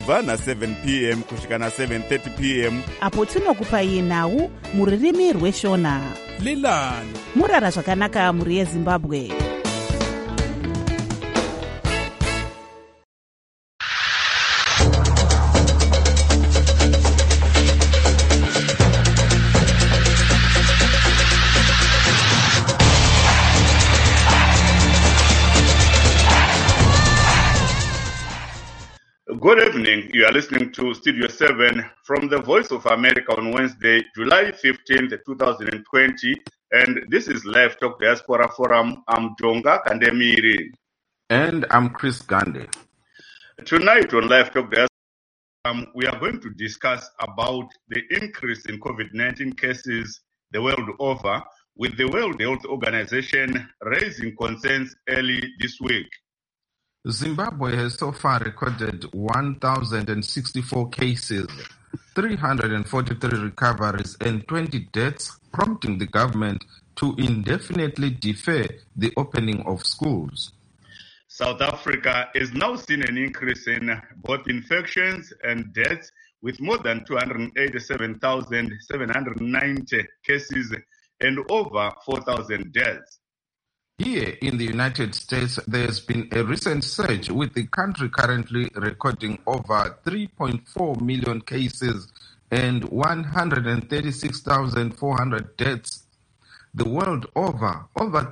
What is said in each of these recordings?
vana 7 p.m. kusvika na 7:30 p.m. apo tinokupai nhau mururimi rweshona. Lilani murara zvakanaka muri yeZimbabwe. Good evening. You are listening to Studio 7 from the Voice of America on Wednesday, July 15th, 2020. And this is Live Talk Diaspora Forum. I'm Jonga Kandemiri. And I'm Chris Gandhi. Tonight on Live Talk Diaspora, we are going to discuss about the increase in COVID-19 cases the world over, with the World Health Organization raising concerns early this week. Zimbabwe has so far recorded 1,064 cases, 343 recoveries, and 20 deaths, prompting the government to indefinitely defer the opening of schools. South Africa is now seeing an increase in both infections and deaths, with more than 287,790 cases and over 4,000 deaths. Here in the United States, there's been a recent surge, with the country currently recording over 3.4 million cases and 136,400 deaths. The world over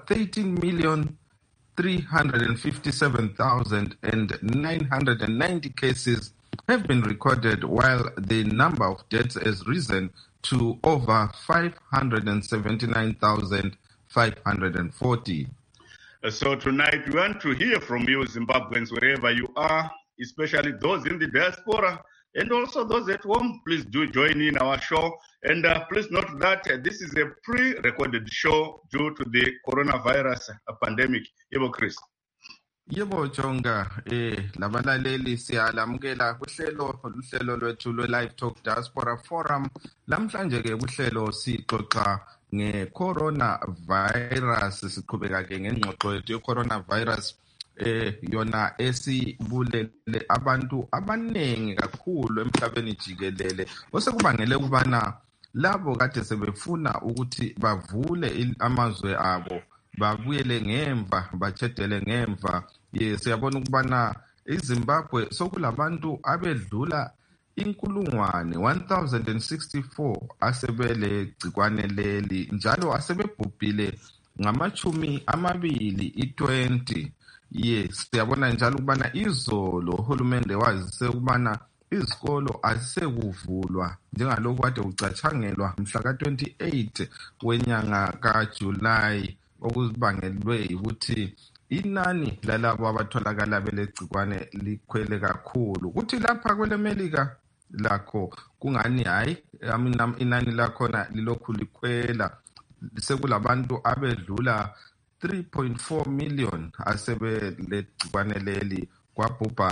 13,357,990 cases have been recorded, while the number of deaths has risen to over 579,540. So tonight we want to hear from you, Zimbabweans, wherever you are, especially those in the diaspora and also those at home. Please do join in our show. And please note that this is a pre-recorded show due to the coronavirus pandemic. Yebo Chris. Yebo Jonga, labalaleli siyalamukela kuhlelo lwethu lwe-Live Talk Diaspora Forum. Lamhlanje ke kuhlelo sixoxa nge-coronavirus, siqhubeka ke ngengxoxo yethu ye-coronavirus yona esibulele abantu abaningi kakhulu emhlabeni jikelele, osekubangele ukubana labo kade sebefuna ukuthi bavule amazwe abo babuyele ngemva, batshedele ngemva. Siyabona ukubana iZimbabwe sokulabantu abedlula 1,064 asebele gcikwane leli, njalo asebebhubhile ngama-20. Siyabona njalo ukubana izolo uhulumende wazise ukubana izikolo azisekuvulwa njengalokhu kade kucatshangelwa mhla ka-28 wenyanga kaJulayi, okubangelwe ukuthi inani lalabo abatholakala belegcikwane likhwele kakhulu. Kuthi lapha kwelemelika lakho kungani hayi, inani lakhona lilokhu likhwela, sekulabantu abedlula 3.4 million asebelegcikwane leli, kwabhubha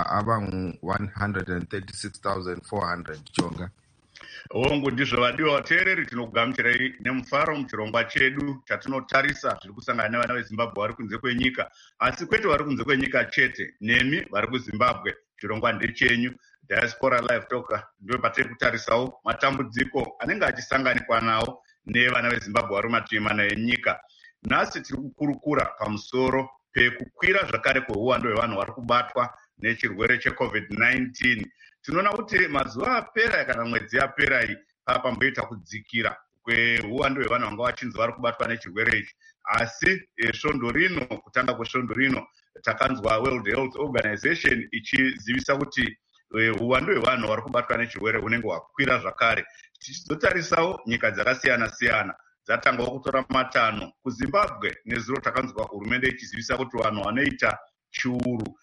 abangu-136,400. Jonga Ongo ndizvo vadiwa vateereri, tinokugamuchirai nemufaro muchirongwa chedu chatinotarisa zviri kusangana nevana veZimbabwe vari kunze kwenyika, asi kwete vari kunze kwenyika chete, nemi vari kuZimbabwe. Chirongwa ndechenyu. Diaspora Live Talk ndio patiri kutarisawo matambudziko anenge achisanganikwa nawo nevana veZimbabwe vari mumativi mana enyika. Nhasi tiri kukurukura pamusoro pekukwira zvakare kweuwando hwevanhu vari kubatwa nechirwere cheCovid-19. Tinoona kuti mazuva apera kana mwedzi yapera iyi pamboita kudzikira kweuwando hwevanhu vanga vachinzi vari kubatwa nechirwere ichi, asi svondo rino, kutanga kwesvondo rino, takanzwa World Health Organization ichizivisa kuti uwando hwevanhu vari kubatwa nechirwere hunenge hwakwira zvakare. Tichizotarisawo nyika dzakasiyana-siyana dzatangawo kutora matanho. KuZimbabwe nezuro takanzwa hurumende ichizivisa kuti vanhu vanoita chiuru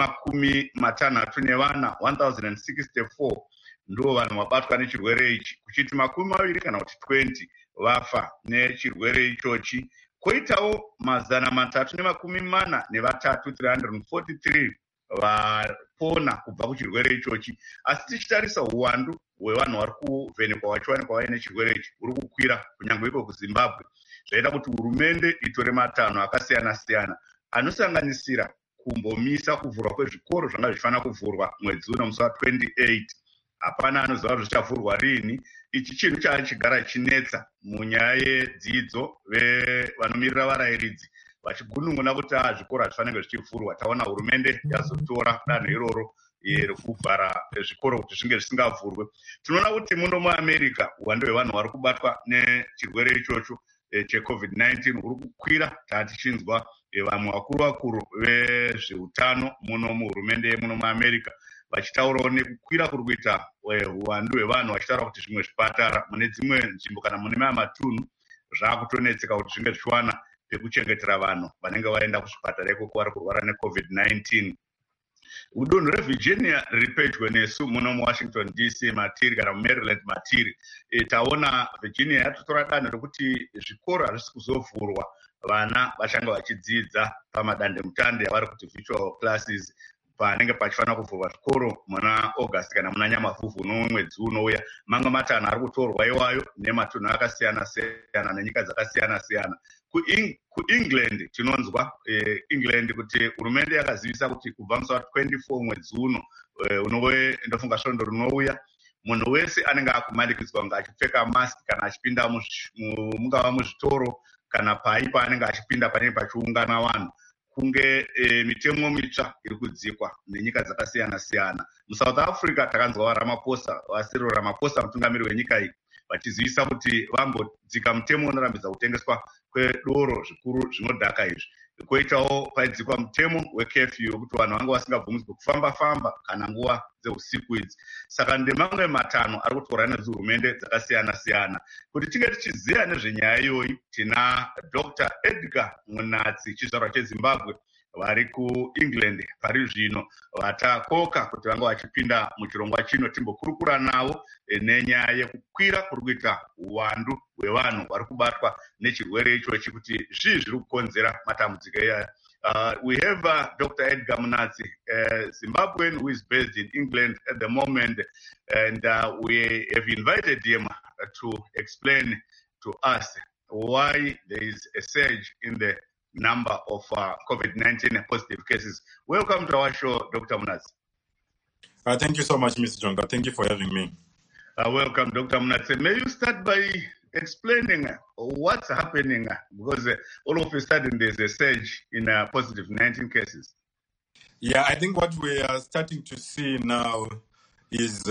ne64 1064 ndo vanhu vabatwa nechirwere ichi, kuchiti 20 kana kuti 20 vafa nechirwere ichochi. Koitawo 343 343 vapona kubva kuchirwere ichochi. Asi tichitarisa uwandu hwevanhu vari kuvhenekwa vachiwanikwa vaine chirwere ichi uri kukwira kunyange iko kuZimbabwe, zvaita kuti hurumende itore matanho akasiyana-siyana anosanganisira kumbomisa kuvhurwa kwezvikoro zvanga zvichifanira kuvhurwa mwedzi uno musi wa28. Hapana anoziva kuti zvichavhurwa rini. Ichi chinhu chachigara chinetsa munyaya yedzidzo. Vanomirira varayiridzi vachigunun'una kuti zvikoro hazvifanira zvichivhurwa. Taona hurumende yazotora danho iroro rekuvhara zvikoro kuti zvinge zvisingavhurwe. Tinoona kuti muno muAmerica uwandu hwevanhu vari kubatwa nechirwere ichocho cheCovid-19 huri kukwira. Tatichinzwa vamwe vakuru vezveutano muno muhurumende muno muAmerica vachitaurawo nekukwira kuri kuita uwandu hwevanhu, vachitaura kuti zvimwe zvipatara mune dzimwe nzvimbo kana mune mamwe matunhu zvakutonetseka kuti zvinge zvichiwana pekuchengetera vanhu vanenge vaenda kuzvipatara ikoko vari kurwara neCovid-19. Udunhu reVirginia riri pedyo nesu muno muWashington DC matiri kana muMaryland matiri. Taona Virginia yatotora danho rekuti zvikoro hazvisi kuzovhurwa, vana vachanga vachidzidza pamadandemutande avari kuti virtual classes panenge pachifanira kuvhurwa zvikoro muna August kana muna Nyamavhuvhu nomwedzi unouya. Mamwe matanho ari kutorwa iwayo nematunhu akasiyana siyana nenyika dzakasiyana siyana. KuEngland tinonzwa England kuti hurumende yakazivisa kuti kubva musi wa24 mwedzi uno ndofunga svondo rinouya, munhu wese anenge akumanikidzwa kunge achipfeka mask kana achipinda mungava muzvitoro kana pai paanenge achipinda panenge pachiungana vanhu, kunge mitemo mitsva iri kudzikwa nenyika dzakasiyana siyana. MuSouth Africa takanzwa Cyril Ramaphosa mutungamiri wenyika iyi vachizivisa kuti vambodzika mutemo unorambidza kutengeswa kwedoro zvikuru zvinodhaka izvi. Koitawo paidzikwa mutemo wecurfew wekuti vanhu vanga vasingabvumidzwe kufamba kana nguva dzeusiku idzi. Saka ndemamwe matanho ari kutorwa nedzihurumende dzakasiyana siyana. Kuti tinge tichiziva nezvenyaya iyoyi, tina Dr. Edgar Munatsi, chizvarwa cheZimbabwe, vari kuEngland pari zvino, vatakoka kuti vanga vachipinda muchirongwa chino timbokurukura navo nenyaya yekukwira kuri kuita uwandu hwevanhu vari kubatwa nechirwere ichochi kuti zvii zviri kukonzera matambudziko iyaya. We have Dr. Edgar Munatsi, Zimbabwean, who is based in England at the moment, and we have invited him to explain to us why there is a surge in the number of COVID-19 positive cases. Welcome to our show, Dr. Munatsi. Thank you so much, Mr. Jonga. Thank you for having me. Welcome, Dr. Munatsi. May you start by explaining what's happening, because all of a sudden there's a surge in positive 19 cases. Yeah, I think what we are starting to see now is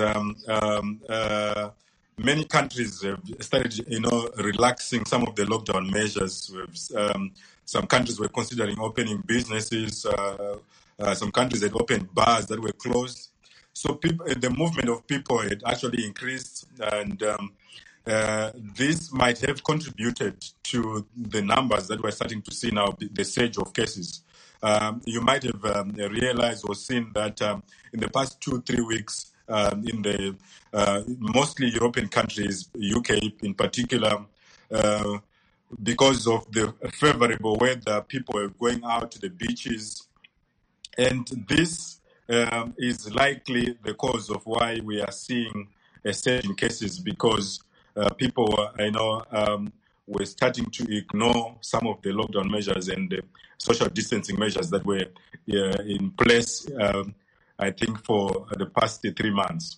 many countries have started, relaxing some of the lockdown measures. Some countries were considering opening businesses. Some countries had opened bars that were closed. So the movement of people had actually increased, and this might have contributed to the numbers that we're starting to see now, the surge of cases. You might have realized or seen that in the past 2-3 weeks, in the mostly European countries, UK in particular, because of the favorable weather, people are going out to the beaches. And this is likely the cause of why we are seeing a surge in cases, because people, were starting to ignore some of the lockdown measures and the social distancing measures that were in place, I think, for the past 3 months.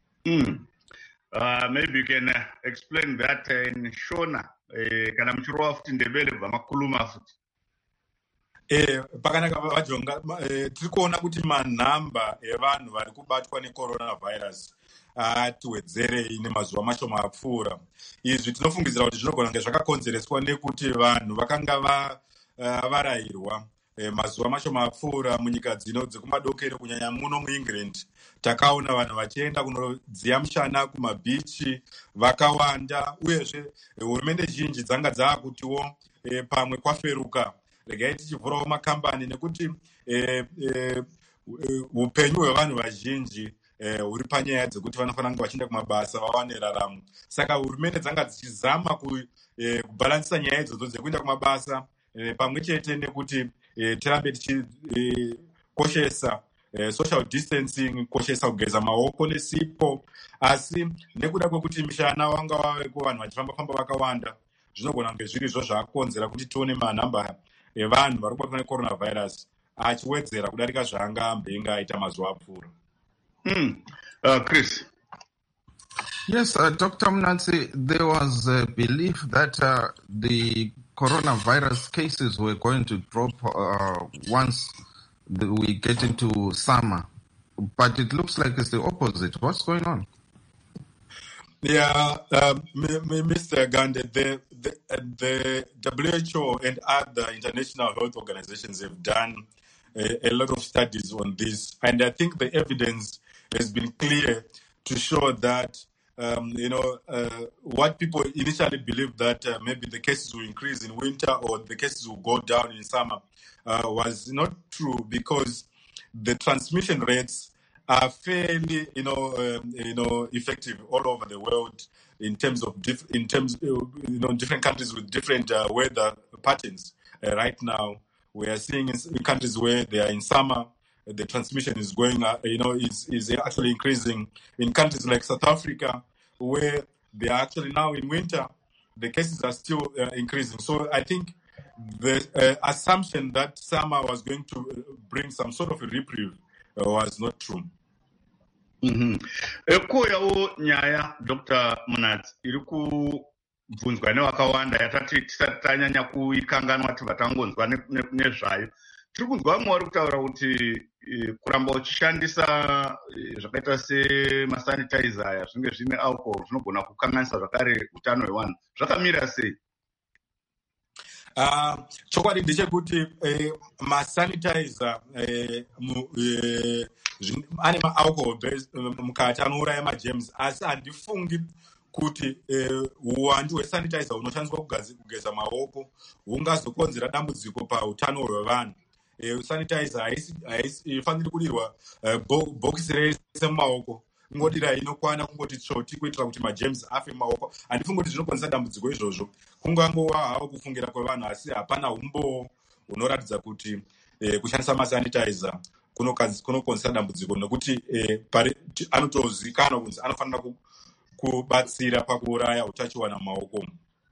Maybe you can explain that in Shona. Kana mchirowa futi ndebele vamakuluma futi. Pakanaka vajonga tiri kuona kuti manhamba evanhu vari kubatwa necoronavirus atiwedzerei nemazuva macho mapfuura. Izvi tinofungidzira kuti zvinogona kunge zvakakonzereswa nekuti vanhu vakanga varayirwa mazuva macho mapfuura munyika dzino dzekumadokero, kunyanya muno muEngland. Takaona vanhu vachienda kunodziya mushana kumabhichi vakawanda, uyezve hurumende zhinji dzanga dzaakutiwo pamwe kwaferuka, regai tichivhurawo makambani, nekuti upenyu hwevanhu vazhinji huri panyaya dzekuti vanofanira kunge vachienda kumabasa vawane raramo. Saka hurumende dzanga dzichizama kubhalansisa nyaya idzodzo dzekuenda kumabasa pamwe chete nekuti tirambe tichikoshesa social distancing, koshesa kugeza maoko nesipo. Asi nekuda kwekuti mishana wanga waveko vanhu vachifamba-famba vakawanda, zvinogona kunge zviri izvo zvaakonzera kuti tione manhamba evanhu vari kubatwa necoronavirus achiwedzera kudarika zvaanga ambenge aita mazuva apfuura. Chris. Yes, Dr. Mnatsi, there was a belief that the coronavirus cases were going to drop once we get into summer, but it looks like it's the opposite. What's going on? Yeah, Mr. Gande, the WHO and other international health organizations have done a lot of studies on this, and I think the evidence has been clear to show that what people initially believed that maybe the cases will increase in winter or the cases will go down in summer was not true, because the transmission rates are fairly, effective all over the world in terms of different countries with different weather patterns. Right now, we are seeing in countries where they are in summer, the transmission is going, is actually increasing. In countries like South Africa, where they are actually now in winter, the cases are still increasing. So I think the assumption that summer was going to bring some sort of a reprieve was not true. Kuyawo nyaya Dr. Mnatsi iri kubvunzwa nevakawanda yatati tisati tanyanya kuikanganwa tivatangonzwa nezvayo. Tiri kunzwa vamwe vari kutaura kuti kuramba uchishandisa zvakaita semasanitizer zvinenge zvine alcohol zvinogona kukanganisa zvakare utano hwevanhu. Zvakamira sei? Chokwadi ndechekuti masanitizer ane maalcohol mukati anouraya magerms, asi handifungi kuti uwandu hwesanitizer unoshandiswa kugeza maoko hungazokonzera dambudziko pautano hwevanhu. Sanitizer haifaniri kudirwa bhokisi rese mumaoko, kungodira inokwana kungoti tsvoti kuitira kuti magerms afe mumaoko. Handifungi kuti zvinokonzera dambudziko izvozvo, kungangova hawo kufungira kwevanhu, asi hapana umbowo hunoratidza kuti kushandisa masanitizer kunokonzera dambudziko, nokuti anotozikanwa kunzi anofanira kubatsira pakuuraya utachiwana mumaoko.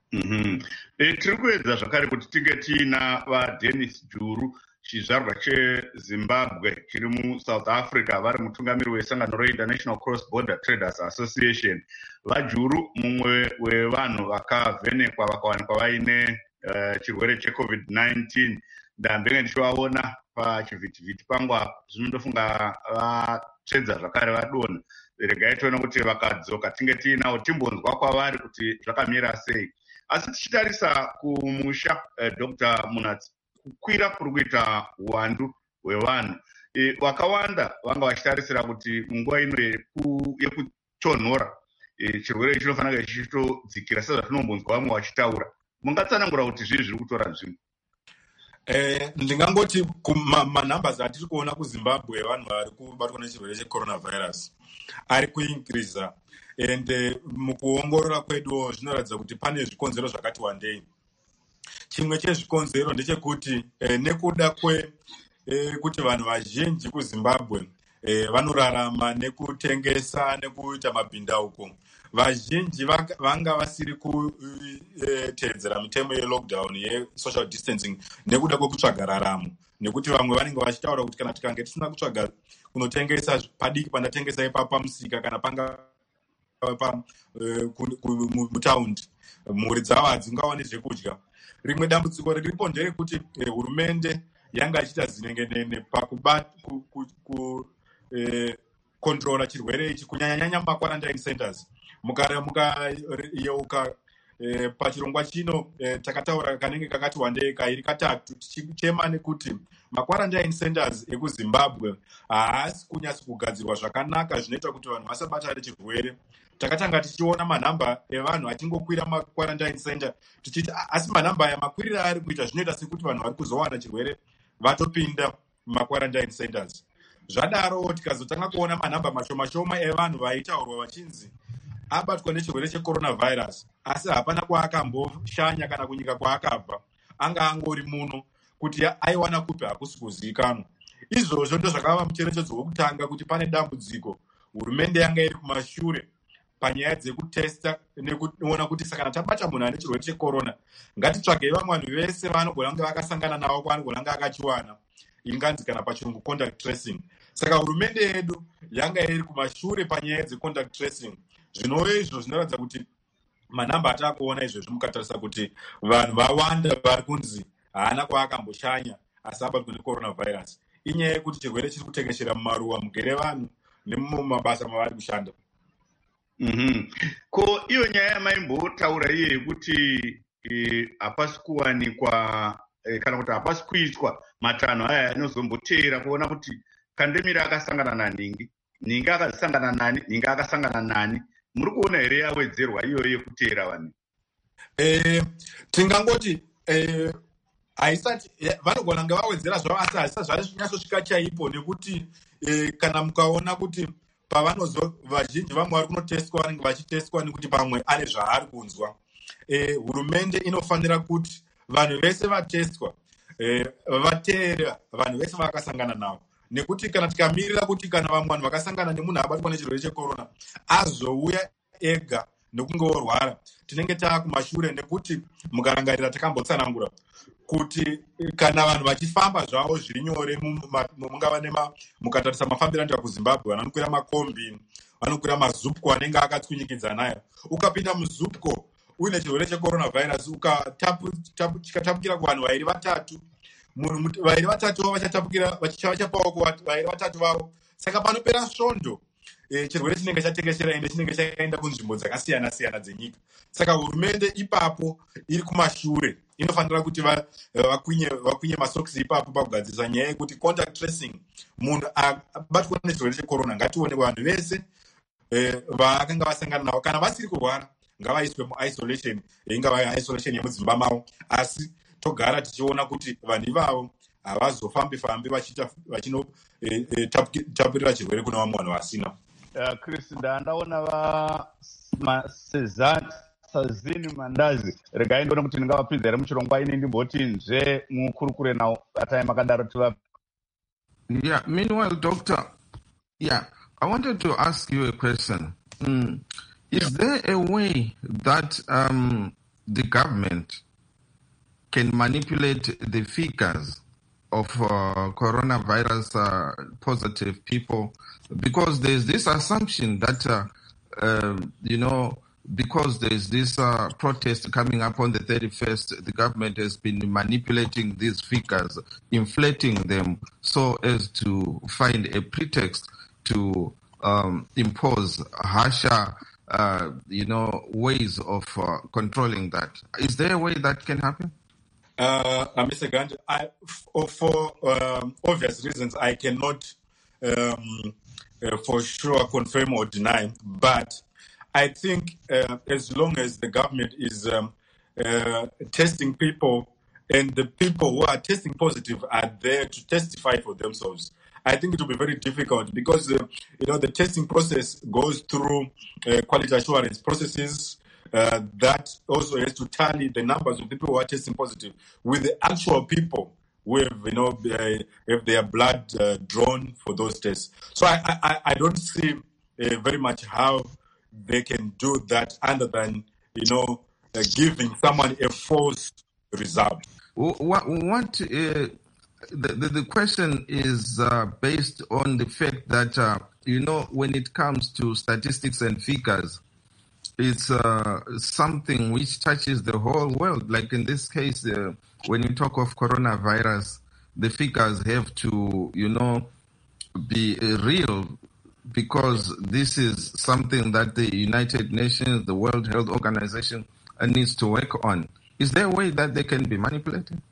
Tiri kuedza zvakare kuti tinge tiina vaDennis Juru, chizvarwa cheZimbabwe chiri muSouth Africa, vari mutungamiri wesangano reInternational Cross Border Traders Association. VaJuru mumwe wevanhu vakavhenekwa vakawanikwa vaine chirwere cheCovid-19. Ndambenge ndichivaona pachivhitivhiti pangu apa, zvinondofunga vatsvedza zvakare vadonha. Regai tione kuti vakadzoka tinge tiinawo timbonzwa kwavari kuti zvakamira sei. Asi tichitarisa kumusha, Dr. Mnatsi, kukwira kuri kuita uwandu hwevanhu, vakawanda vanga vachitarisira kuti munguva ino yekutonhora chirwere ichi chinofanira chichitodzikira sezvatinombonzwa vamwe vachitaura. Mungatsanangura kuti zvii zviri kutora nzvimbo? Ndingangoti manambers atiri kuona kuZimbabwe vanhu vari kubatwa nechirwere checoronavirus ari kuinkiriza, ende mukuongorora kweduwo zvinoratidza kuti pane zvikonzero zvakati wandei. Chimwe chezvikonzero ndechekuti nekuda kuti vanhu vazhinji kuZimbabwe vanorarama nekutengesa nekuita mabhindauko, vazhinji vanga vasiri kuteedzera mitemo yelockdown yesocial distancing nekuda kwekutsvaga raramo, nekuti vamwe vanenge vachitaura kuti kana tikange tisina kutsvaga kunotengesa padiki pandatengesa ipapo pamusika kana panga mutaundi, mhuri dzavo hadzingawani zvekudya. Rimwe dambudziko riripo nderekuti hurumende yanga ichiita zinengenene pakukontrora chirwere ichi, kunyanya makwarantine centers. Mukayeuka pachirongwa chino takataura kanenge kakati wandei kairi katatu tichichema nekuti makwarantine centers ekuZimbabwe haasi kunyatsa kugadzirwa zvakanaka, zvinoita kuti vanhu vasabatane chirwere. Takatanga tichiona manhamba evanhu achingokwira makwarantine center tichiti asi manhamba aya makwirira ari kuita zvinoita sekuti vanhu vari kuzowana chirwere vatopinda makwarantine centers. Zvadaro tikazotanga kuona manhamba mashoma evanhu vaitaurwa vachinzi abatwa nechirwere checoronavirus, asi hapana kwaakamboshanya kana kunyika kwaakabva, anga angori muno, kuti aiwana kupi hakusi kuzivikanwa. Izvozvo ndo zvakava mucherechedzo wokutanga kuti pane dambudziko. Hurumende yanga iri kumashure panyaya dzekutesta nekuona kuti kana tabata munhu ane chirwere checorona, ngatitsvagei vamwe vanhu vese vanogona kunge vakasangana navo kwaanogona kunge akachiwana, inganzi kana pachirungu contact tracing. Saka hurumende yedu yanga iri kumashure panyaya dzecontact tracing. Zvinova izvo zvinoratidza kuti manhamba atakuona izvezvi mukatarisa kuti vanhu vawanda vari kunzi haana kwaakamboshanya asi abatwa necoronavirus. Inyaya yekuti chirwere chiri kutekeshera mumaruwa, mugere vanhu nemumabasa mavari kushanda. Ko iyo nyaya yamaimbotaura iye yekuti hapasi kuwanikwa kana kuti hapasi kuitwa matanho aya anozomboteera kuona kuti Kandemira akasangana naNingi, Ningi akasangana nani, Ningi akasangana nani. Muri kuona here yawedzerwa iyoyo yekuteera vanhu? Tingangoti haisati vanogona kunge vawedzera zvavo asi haisati zvanyasosvika chaipo, nekuti kana mukaona kuti vazhinji vamwe vari kunotestwa vanenge vachitestwa nekuti pamwe ane zvaari kunzwa. Hurumende inofanira kuti vanhu vese vatestwa vateera vanhu vese vakasangana navo, nekuti kana tikamirira kuti kana vamwe vanhu vakasangana nemunhu abatwa nechirwere chekorona azouya ega nekunge orwara, tinenge taakumashure, nekuti mukarangarira takambotsanangura kuti kana vanhu vachifamba zvavo zviri nyore mungava mukatarisa mafambiro anoita kuZimbabwe, vanokwira makombi, vanokwira mazupko anenge akatsvinyikidza nayo. Ukapinda muzupko uine chirwere checoronavirus ukatapukira kuvanhu vairi vatatu, vairi vatatu vavo vachapawo kuvairi vatatu vavo, saka panopera svondo chirwere chinenge chatekeshera ende chinenge chaenda kunzvimbo dzakasiyana siyana dzenyika. Saka hurumende ipapo iri kumashure inofanira kuti vakwinye masokisi ipapo pakugadzirisa nyaya yekuti contact tracing, munhu abatwa nechirwere chekorona ngatione vanhu vese vakanga vasangana navo, kana vasiri kurwara ngavaiswe muisolation, ingava isolation yemudzimba mavo, asi togara tichiona kuti vanhu ivavo havazofambi vachinotapurira chirwere kuna vamwe vanhu vasina. Chris, ndaona Sazini Mandazi regai ndona kuti ndingavapinza here muchirongwa ini ndimboti nzve mukurukure nawo atai makadaro tiva. Yeah, meanwhile, Doctor, I wanted to ask you a question. Is there a way that the government can manipulate the figures of coronavirus positive people? Because there's this assumption that, because there's this protest coming up on the 31st, the government has been manipulating these figures, inflating them so as to find a pretext to impose harsher, ways of controlling that. Is there a way that can happen? Mr. Gandhi, for obvious reasons, I cannot for sure confirm or deny, but I think as long as the government is testing people and the people who are testing positive are there to testify for themselves, I think it will be very difficult because, the testing process goes through quality assurance processes that also has to tally the numbers of people who are testing positive with the actual people who have their blood drawn for those tests. So I don't see very much how they can do that other than, giving someone a false result. The question is based on the fact that, when it comes to statistics and figures, it's something which touches the whole world. Like in this case, when you talk of coronavirus, the figures have to, be real, because this is something that the United Nations, the World Health Organization, needs to work on. Is there a way that they can be manipulated?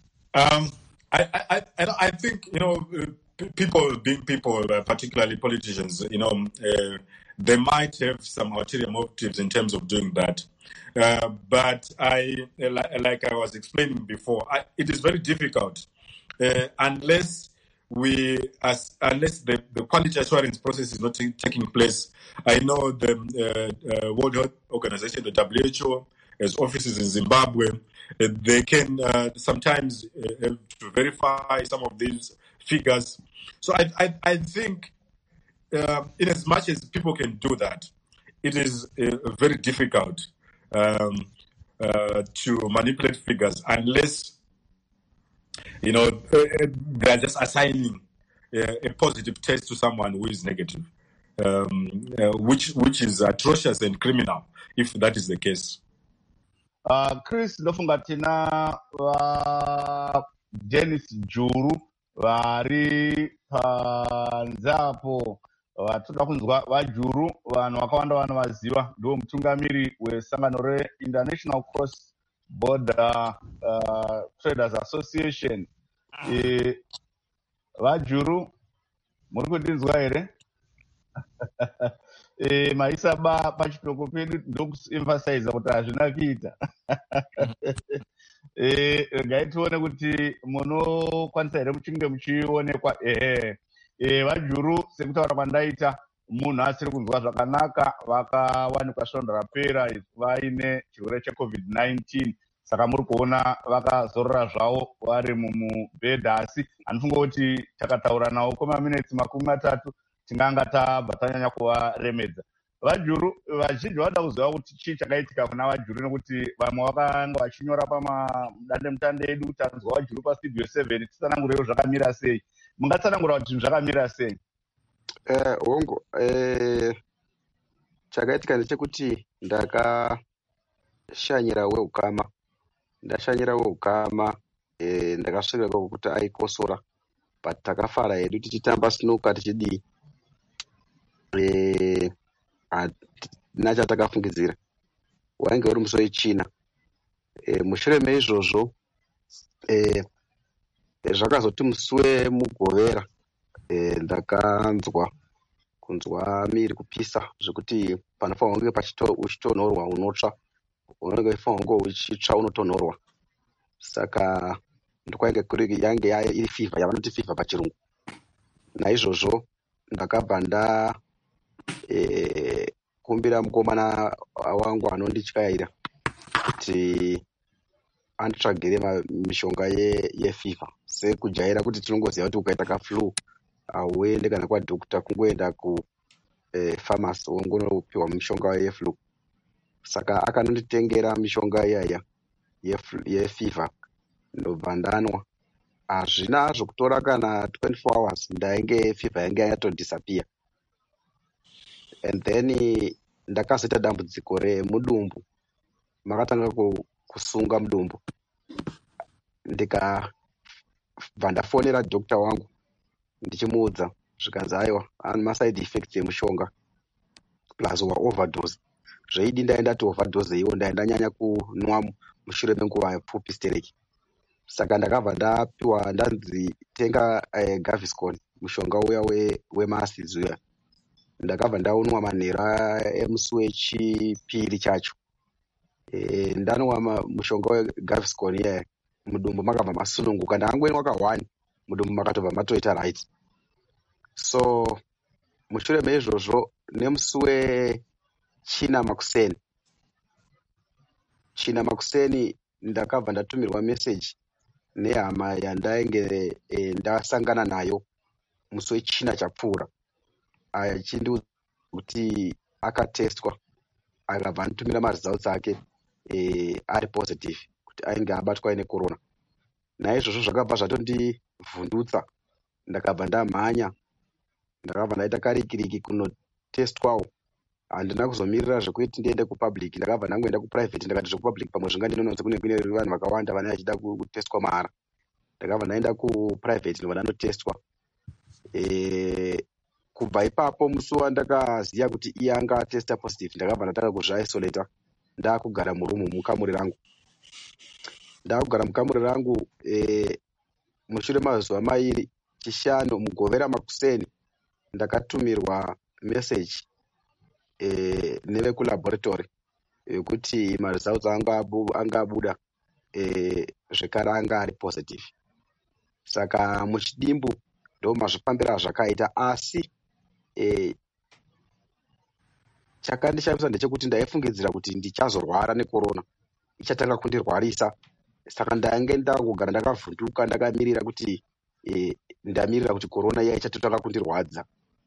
I think, people being people, particularly politicians, they might have some ulterior motives in terms of doing that. But like I was explaining before, it is very difficult unless the quality assurance process is not taking place. I know the World Health Organization, the WHO, has offices in Zimbabwe. They can sometimes have to verify some of these figures. So I think in as much as people can do that, it is very difficult to manipulate figures unless they are just assigning a positive test to someone who is negative, which is atrocious and criminal if that is the case. Chris, ndofunga tina Dennis Juru vari panzapo vatoda kunzwa vaJuru, vanhu vakawanda vanovaziva, ndiwo mutungamiri wesangano reInternational Cross Border Traders Association. VaJuru, muri kundinzwa here? Maisa pachitoko pedu ndokuemphasize kuti hazvina kuita. Regai tione kuti munokwanisa here muchinge muchionekwa. VaJuru, sekutaura kwandaita, munhu asiri kunzwa zvakanaka, vakawanikwa svondo rapera vaine chirwere cheCovid-19. Saka muri kuona vakazorora zvavo vari mumubhedha, asi hanofunga kuti takataura navo kwemaminitsi 30 tinganga tabva tanyanya kuvaremedza. VaJuru, vazhinji vanoda kuziva kuti chii chakaitika kuna VaJuru, nekuti vamwe vakanga vachinyora pamadandemutande edu, tanzwa VaJuru pastudio 7, titsanangurewo zvakamira sei. Mungatsanangura kuti zvakamira sei? Hongo, chakaitika ndechekuti ndakashanyira weukama. Ndakasvika kwekuti aikosora, but takafara hedu tichitamba snuka tichidii. Nachatakafungidzira wainge uri musi wechina. Mushure meizvozvo zvakazoti musi wemugovera kunzwa miri kupisa zvekuti panofanirwa kunge uchitonhorwa unotsva, unenge uchifanirwa kunge uchitsva unotonhorwa. Saka ndokwainge yange iri fivha, yavanoti fivha pachirungu. Naizvozvo ndakabva kumbira mukomana wangu anondityaira kuti anditsvagire mishonga yefivha, sekujaira kuti tinongoziva kuti ukaita kaflu hauende kana kwadhokota, kungoenda kufamasi wongonopiwa mishonga yeflu. Saka akanonditengera mishonga iyaya yefivha, ndobva ndanwa. Hazvina zvokutora kana 24 hours fivha yange yatodisappear. And then ndakazoita dambudziko remudumbu, makatanga kusunga mudumbu. Ndikabva ndafonera dhokota wangu ndichimuudza, zvikanzi aiwa ane maside effects emushonga plus overdose. Zveidi ndaenda overdose iwo ndanyanya kunwa mushure menguva pfupi stereki. Saka ndakabva ndanzi tenga Gaviscon, mushonga uya wemasids uya. Ndakabva ndaunwa manheru emusi wechipiri chacho. Ndanwa mushonga weGaviscon iyaya, mudumbu makabva masununguka. Ndangoenwa ka1 mudumbu makatobva matoita right. So mushure meizvozvo nemusi wechina makuseni ndakabva ndatumirwa meseji nehama yandainge ndasangana nayo musi wechina chapfuura, achindiudza kuti akatestwa akabva anotumira maresults ake ari positive kuti ainge abatwa necorona. Naizvozvo zvakabva zvatondivhundutsa, ndakabva ndamhanya, ndakabva ndaita karikiriki kunotestwawo. Handina kuzomirira zvekuti ndiende kupublic, ndakabva ndangoenda kuprivate. Ndakati zvekupublic pamwe zvingandinononze kune vanhu vakawanda vane vachida kutestwa mahara. Ndakabva ndaenda kuprivate ndobva ndanotestwa. Kubva ipapo musi wandakaziva kuti iye anga atesta positive, ndakabva ndatanga kuzviisolata ndakugara mukamuri rangu. Ndakugara mukamuri rangu mushure mazuva mairi 5 mugovera makuseni ndakatumirwa meseji nevekulaboratory yekuti maresults anga abuda zvekare anga ari positive. Saka muchidimbu ndo mazvifambira zvakaita, asi chakandishamisa ndechekuti ndaifungidzira kuti ndichazorwara necorona, ichatanga kundirwarisa. Saka ndange ndakugara ndakavhunduka, ndakamirira kuti ndamirira kuti corona iya ichatotanga kundirwadza.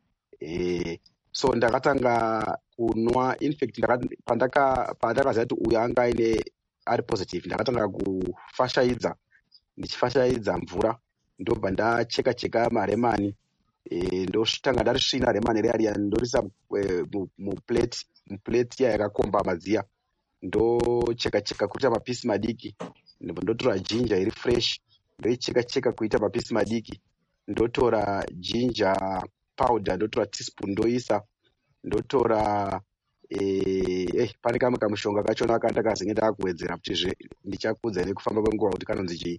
So ndakatanga kunwa, in fact pandakaziva kuti uyu anga ari positive, ndakatanga kufashaidza ndichifashaidza mvura ndobva ndacheka maremani ndosvitanga ndarisvina remani riya ndorisa muplate iya yakakomba madziya ndocheka kuita mapisi madiki ndotora jinja iri fresh ndoicheka kuita mapisi madiki ndotora ginger powder ndotora teaspoon ndoisa ndotora pane kamwe kamushonga kachona ndakazenge ndakakuwedzera kuti ndichakudza nekufamba kwenguva kuti kanonzi chii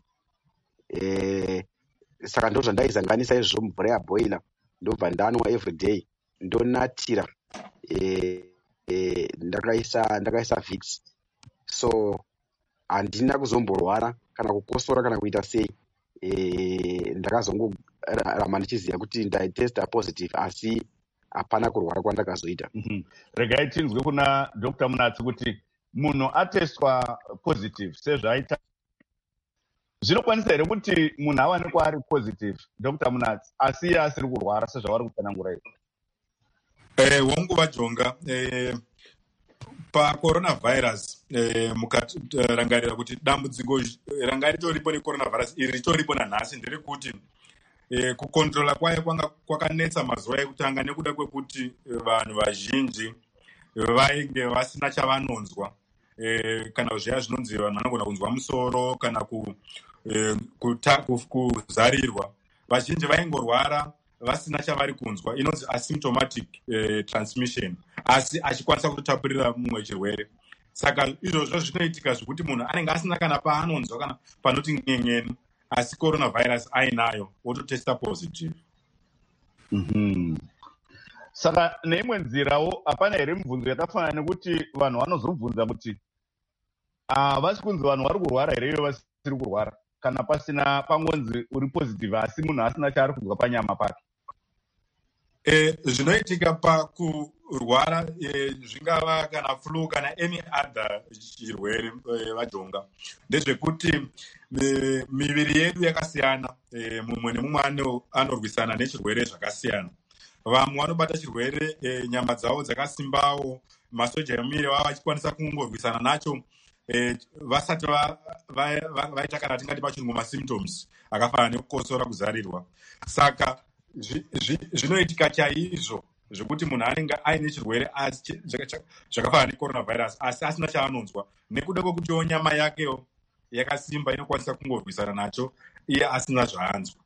saka ndozvandaizanganisa izvozvo mvura yaboila ndobva ndanwa everyday ndonatira ndakaisa vix so handina kuzomborwara kana kukosora kana kuita sei ndakazongorama ndichiziva kuti ndaitesta positive asi hapana kurwara kwandakazoita. Regai tinzwe kuna Dr. Munatsi kuti munhu atestwa positive sezvaita zvinokwanisa here kuti munhu awanikwa ari positive Dr. Munatsi asi iye asiri kurwara sezvavari kutsanangura wanguva jonga pacoronavirus mukarangarira kuti dambudziko ranga ritoripo necoronavirus iri ritoripo nanhasi nderekuti kukontrola kwayo kwakanetsa mazuva ekutanga nekuda kwekuti vanhu vazhinji vainge vasina chavanonzwa kana zviya zvinonzi vanhu vanogona kunzwa musoro kana kuzarirwa. Vazhinji vaingorwara vasina chavari kunzwa, inonzi asymptomatic transmission, asi achikwanisa kutotapurira mumwe chirwere. Saka izvozvo zvinoitika zvekuti munhu anenge asina kana paanonzwa kana panoti nyenyeni, asi coronavirus ainayo wototesta positive. Saka neimwe nzirawo hapana here mibvunzo yakafanana nekuti vanhu vanozobvunza kuti havasi kunzi vanhu vari kurwara here ivo vasiri kurwara, kana pasina pangonzi uri positive asi munhu asina chaari kunzwa panyama pake. Zvinoitika pakurwara zvingava kana flu kana any other chirwere vajonga ndezvekuti miviri yedu yakasiyana, mumwe nemumwe anorwisana nechirwere zvakasiyana. Vamwe vanobata chirwere nyama dzavo dzakasimbawo, masoja emuviri vava vachikwanisa kungorwisana nacho vasati vaita kana tingati pachirungu masymptoms akafanana nekukosora, kuzarirwa. Saka zvinoitika chaizvo zvekuti munhu anenge aine chirwere zvakafanana necoronavirus asi asina chaanonzwa nekuda kwekutiwo nyama yakewo yakasimba inokwanisa kungorwisana nacho iye asina zvaanzwa.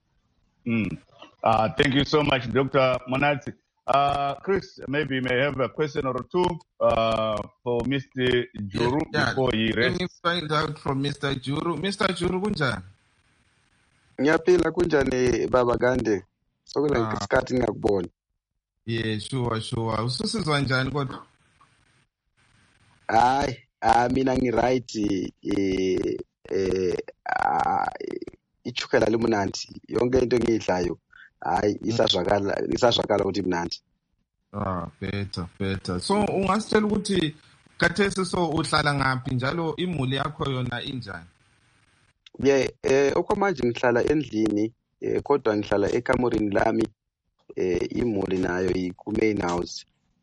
Thank you so much, Dr. Munatsi. Chris, maybe you may have a question or two for Mr. Juru before he rests. Let me find out from Mr. Juru. Mr. Juru, kunjani? Ngiyaphila kunjani baba Gande? Sokula isikhathi ngakubona. Yeah, sure. Ususizwa njani kodwa? Hayi, mina ngiright ichukela limunandi. Yonke into engiyidlayo hayi isazwakala ukuthi mnandi. Better. So ungasitshela ukuthi kathesi so uhlala ngaphi njalo imuli yakho yona injani? Okwamanje ngihlala endlini kodwa ngihlala ekamurini lami, imuli nayo ku-main house.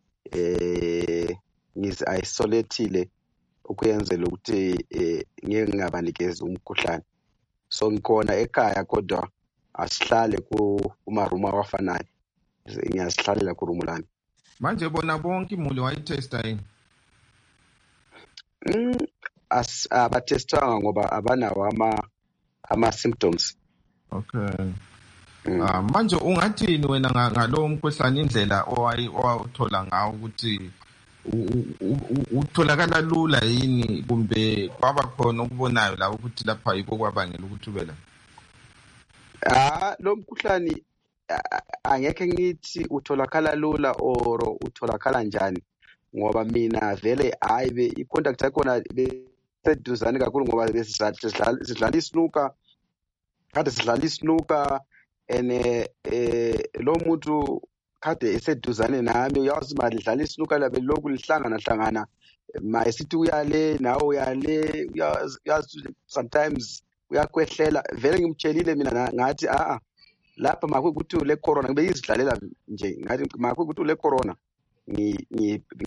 Ngizi-isolatile ukuyenzela ukuthi ngeke ngingabanikezi umkhuhlane. So ngikhona ekhaya kodwa asihlale kumarumu awafanayo, ngiyasihlalela kurumu lami. Manje bona bonke imuli wayitesta yini? Abatestwanga ngoba abanawo ama-symptoms. Okay. Manje ungathini wena ngalowo mkhuhlane, indlela owawuthola ngawo ukuthi utholakala lula yini kumbe kwaba khona ukubonayo la ukuthi lapha yiko kwabangela ukuthi ube la? Lo mkhuhlane angeke ngithi utholakala lula or utholakala njani, ngoba mina vele hayi i-contact yakhona beseduzane kakhulu ngoba sidlala isnuka, kade sidlala isnuka and lo muntu kade eseduzane nami, uyazi mali dlala isnuka labe lokhu lihlangana mayesithi uyale nawe uyale, uyazi sometimes uyakwehlela. Vele ngimtshelile mina ngathi lapha makukuthi le corona ngibe izidlalela nje, ngathi makukuthi le corona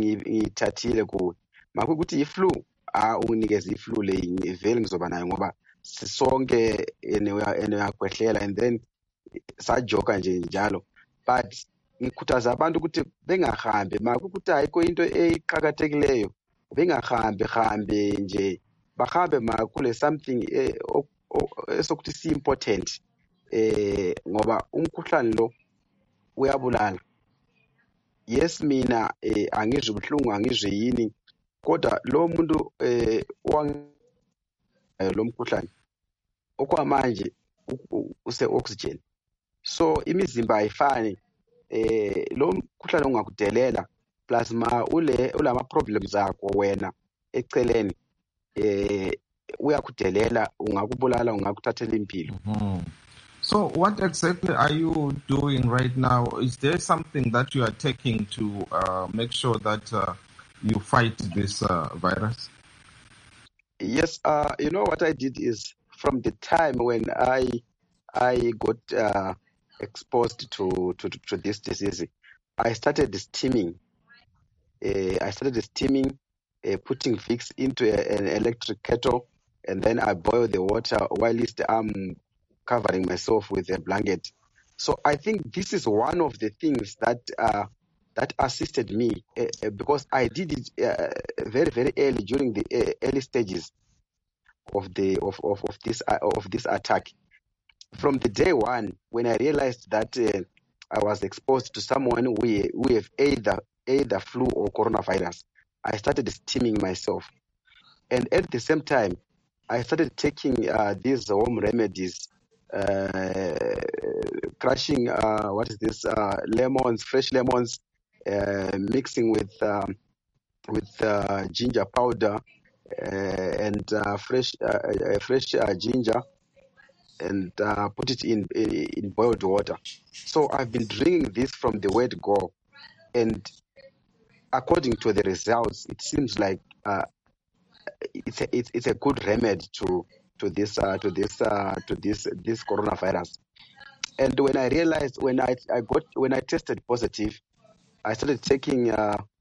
ngithathile kuwe, makukuthi iflu unginikeza iflu le vele ngizoba nayo ngoba sisonke uyakhwehlela and then sajoka nje njalo. But ngikhuthaza abantu ukuthi bengahambi makukuthi ayikho into eqhakathekileyo, bengahambe nje, bahambe makule something esokuthi si-important ngoba umkhuhlane lo uyabulala. Yes, mina angizwe ubuhlungu, angizwe yini, kodwa lo muntu lo mkhuhlane okwamanje use-oxygen, so imizimba ayifani. Lo mkhuhlane ungakudelela plus ulama problems akho wena eceleni uyakudelela, ungakubulala, ungakuthathela impilo. So what exactly are you doing right now? Is there something that you are taking to make sure that you fight this virus? Yes, you know what I did is from the time when I got exposed to this disease, I started steaming. Putting Vicks into an electric kettle, and then I boil the water while I'm covering myself with a blanket. So I think this is one of the things that assisted me because I did it very, very early during the early stages of this attack. From the day one, when I realized that I was exposed to someone who have either flu or coronavirus, I started steaming myself. And at the same time, I started taking these home remedies, crushing fresh lemons, mixing with ginger powder and fresh ginger, and put it in boiled water. So I've been drinking this from the word go, and according to the results, it seems like it's a good remedy to this coronavirus. And when I realized when I tested positive, I started taking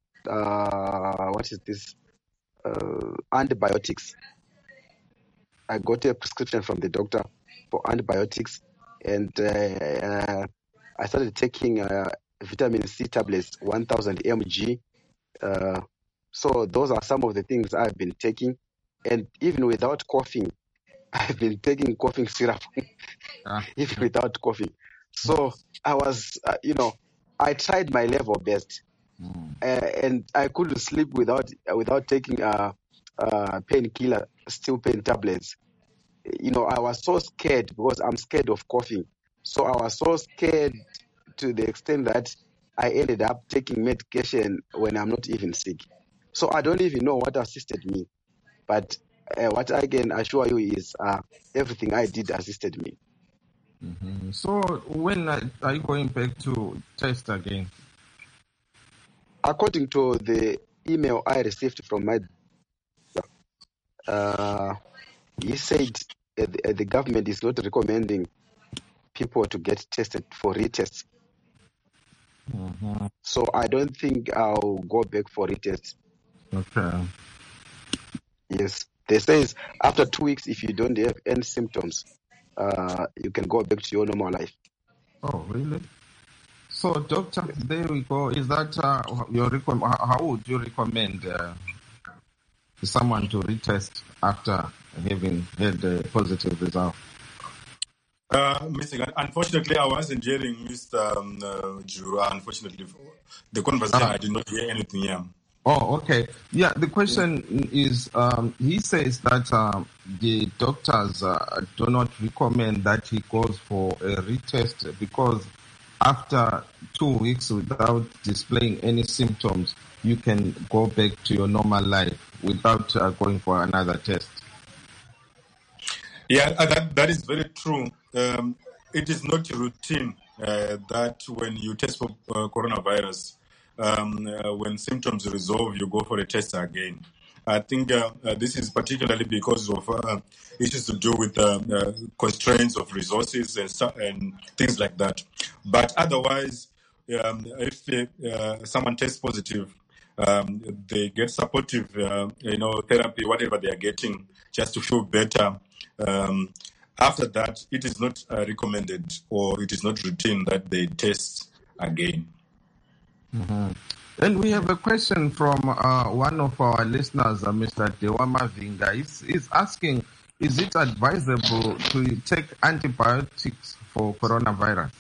antibiotics. I got a prescription from the doctor for antibiotics, and I started taking vitamin C tablets, 1000 mg. So those are some of the things I've been taking, and even without coughing, I've been taking coughing syrup, even without coughing. So I was, I tried my level best, and I couldn't sleep without taking painkiller, still pain tablets. I was so scared because I'm scared of coughing. So I was so scared to the extent that I ended up taking medication when I'm not even sick. So I don't even know what assisted me. But what I can assure you is everything I did assisted me. Mm-hmm. So when are you going back to test again? According to the email I received from my he said the government is not recommending people to get tested for retests. Mm-hmm. So I don't think I'll go back for retests. Okay. Yes. They say after 2 weeks, if you don't have any symptoms, you can go back to your normal life. Oh, really? So, doctor, there we go. Is that how would you recommend someone to retest after having had a positive result? Unfortunately, I wasn't hearing Mr. Jura. Unfortunately, the conversation, I did not hear anything here. Oh, okay. Yeah, the question is, he says that the doctors do not recommend that he goes for a retest because after 2 weeks without displaying any symptoms, you can go back to your normal life without going for another test. Yeah, that is very true. It is not routine that when you test for coronavirus, when symptoms resolve, you go for a test again. I think this is particularly because of issues to do with constraints of resources and things like that. But otherwise, if someone tests positive, they get supportive, therapy, whatever they are getting, just to feel better. After that, it is not recommended or it is not routine that they test again. Mm-hmm. And we have a question from one of our listeners, Mr. Dewama Vinga. He's asking, is it advisable to take antibiotics for coronavirus?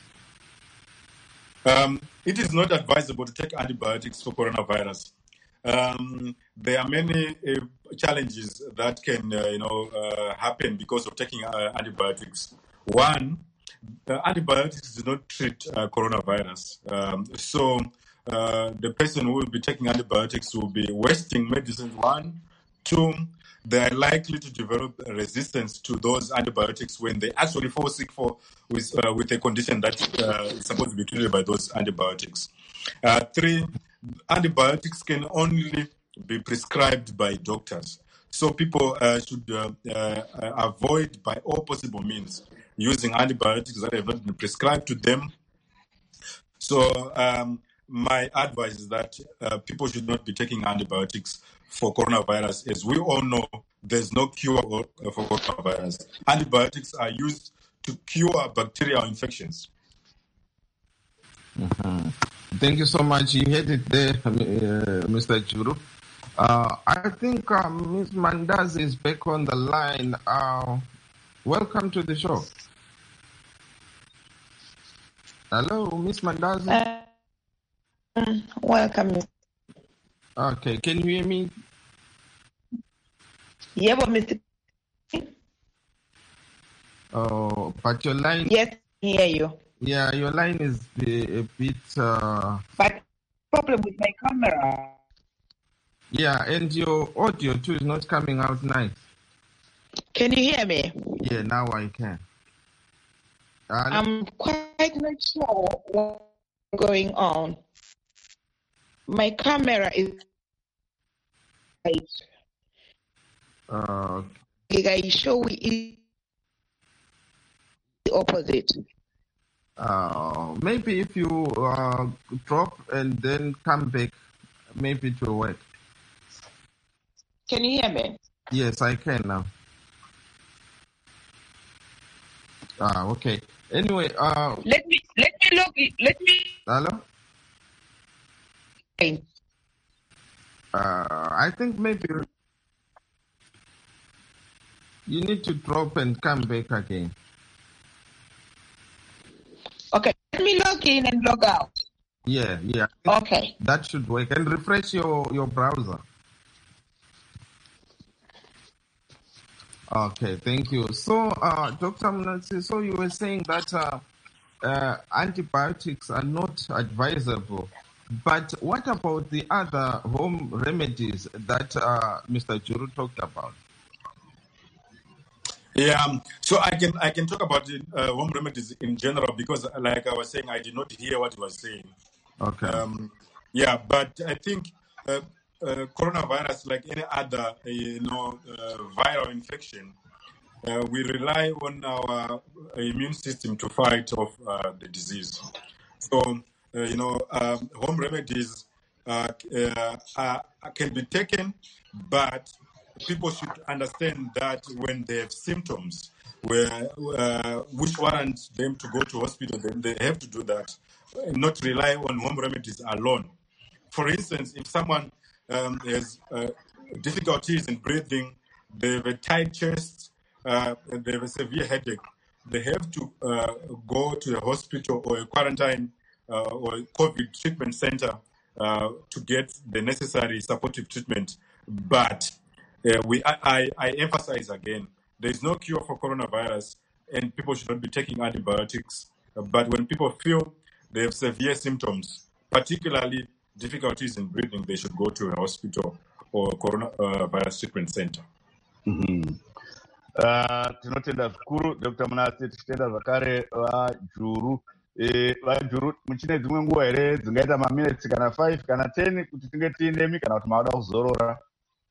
It is not advisable to take antibiotics for coronavirus. There are many challenges that can happen because of taking antibiotics. One, antibiotics do not treat coronavirus. So the person who will be taking antibiotics will be wasting medicine. One. Two, they are likely to develop resistance to those antibiotics when they actually fall sick with a condition that is supposed to be treated by those antibiotics. Three, antibiotics can only be prescribed by doctors. So people should avoid by all possible means using antibiotics that have not been prescribed to them. So my advice is that people should not be taking antibiotics for coronavirus. As we all know, there's no cure for coronavirus. Antibiotics are used to cure bacterial infections. Mm-hmm. Thank you so much. You had it there, Mr. Juru. I think Ms. Mandazi is back on the line. Welcome to the show. Hello, Ms. Mandazi. Welcome. Okay, can you hear me? Yeah, but Mr. Oh, but your line... Yes, I hear you. Yeah, your line is a bit... But problem with my camera. Yeah, and your audio too is not coming out nice. Can you hear me? Yeah, now I can. I'm quite not sure what's going on. My camera is I show it the opposite. Maybe if you drop and then come back, maybe it will work. Can you hear me? Yes, I can now. Okay. Anyway, let me log in. Let me. Hello. Okay. I think maybe you need to drop and come back again. Okay. Let me log in and log out. Yeah. Okay. That should work. And refresh your browser. Okay, thank you. So, Dr. Mnatsi, so you were saying that antibiotics are not advisable. But what about the other home remedies that Mr. Juru talked about? Yeah, so I can talk about home remedies in general because, like I was saying, I did not hear what he was saying. Okay. But I think coronavirus, like any other, viral infection, we rely on our immune system to fight off the disease. So, home remedies can be taken, but people should understand that when they have symptoms which warrant them to go to hospital, then they have to do that, not rely on home remedies alone. For instance, if someone has difficulties in breathing, they have a tight chest, they have a severe headache, they have to go to a hospital or a quarantine or a COVID treatment center to get the necessary supportive treatment. But I emphasize again, there is no cure for coronavirus and people should not be taking antibiotics. But when people feel they have severe symptoms, particularly difficulties in breathing, they should go to a hospital or coronavirus treatment center. Mm-hmm. Tinotenda zvikuru Dr. Mnatsi, tichitenda zvakare vajuru vajuru muchine dzimwe nguva here dzingaita maminutes kana 5 kana 10 kuti tinge tiinemi kana kuti maada kuzorora?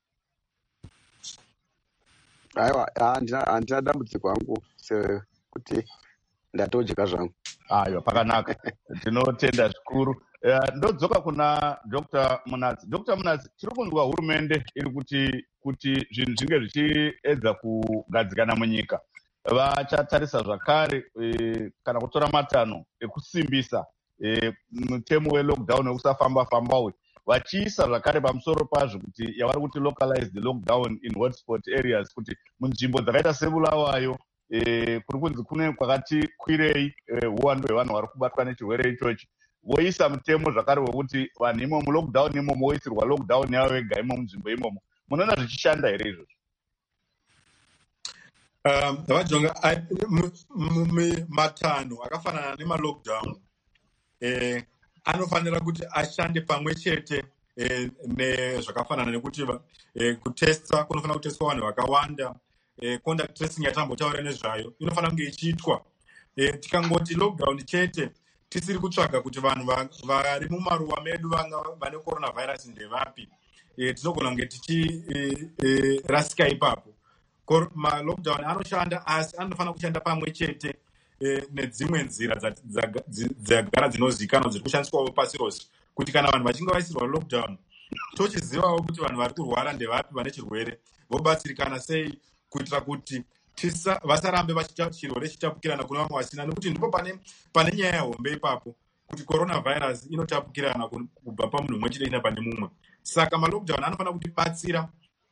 Aiwa, handina dambudziko hangu sekuti ndatodyeka zvangu. Aiwa, pakanaka. Tinotenda zvikuru. ndodzoka kuna Dr. Munatsi. Dr. Munatsi, tiri kunzwa hurumende iri kuti zvinhu zvinge zvichiedza kugadzikana munyika. Vachatarisa zvakare kana kutora matanho ekusimbisa mutemo welockdown wekusafamba-famba uyu, vachiisa zvakare pamusoro pazvo kuti yavari kuti localized lockdown in hotspot areas, kuti munzvimbo dzakaita sebulawayo kuri kunzi kune kwakati kwirei uwandu hwevanhu vari kubatwa nechirwere ichochi, voisa mutemo zvakare wekuti vanhu imomo lockdown imomo voisirwa lockdown yavo vega imomo munzvimbo imomo. Munoona zvichishanda here izvozvo? Vajonga matanho akafanana nemalockdown anofanira kuti ashande pamwe chete nezvakafanana nekuti kutesta kunofanira kutestwa vanhu vakawanda. Contact tracing yatambotaura nezvayo inofanira kunge ichiitwa. Tikangoti lockdown chete tisiri kutsvaga kuti vanhu vari mumaruwa medu vane coronavirus ndevapi, tinogona kunge tichirasika ipapo. Malockdown anoshanda asi anofanira kushanda pamwe chete nedzimwe nzira dzagara dzinozivikanwa dziri kushandiswawo pasi rose, kuti kana vanhu vachinge vaisirwa lockdown tochizivawo kuti vanhu vari kurwara ndevapi, vane chirwere vobatsirikana sei, kuitira kuti vasarambe vachiita chirwere chitapukirana kune vamwe vasina, nekuti ndipo pane nyaya hombe ipapo kuti coronavirus inotapukirana kubva pamunhu mumwe chienda pane mumwe. Saka malockdown anofanira kutibatsira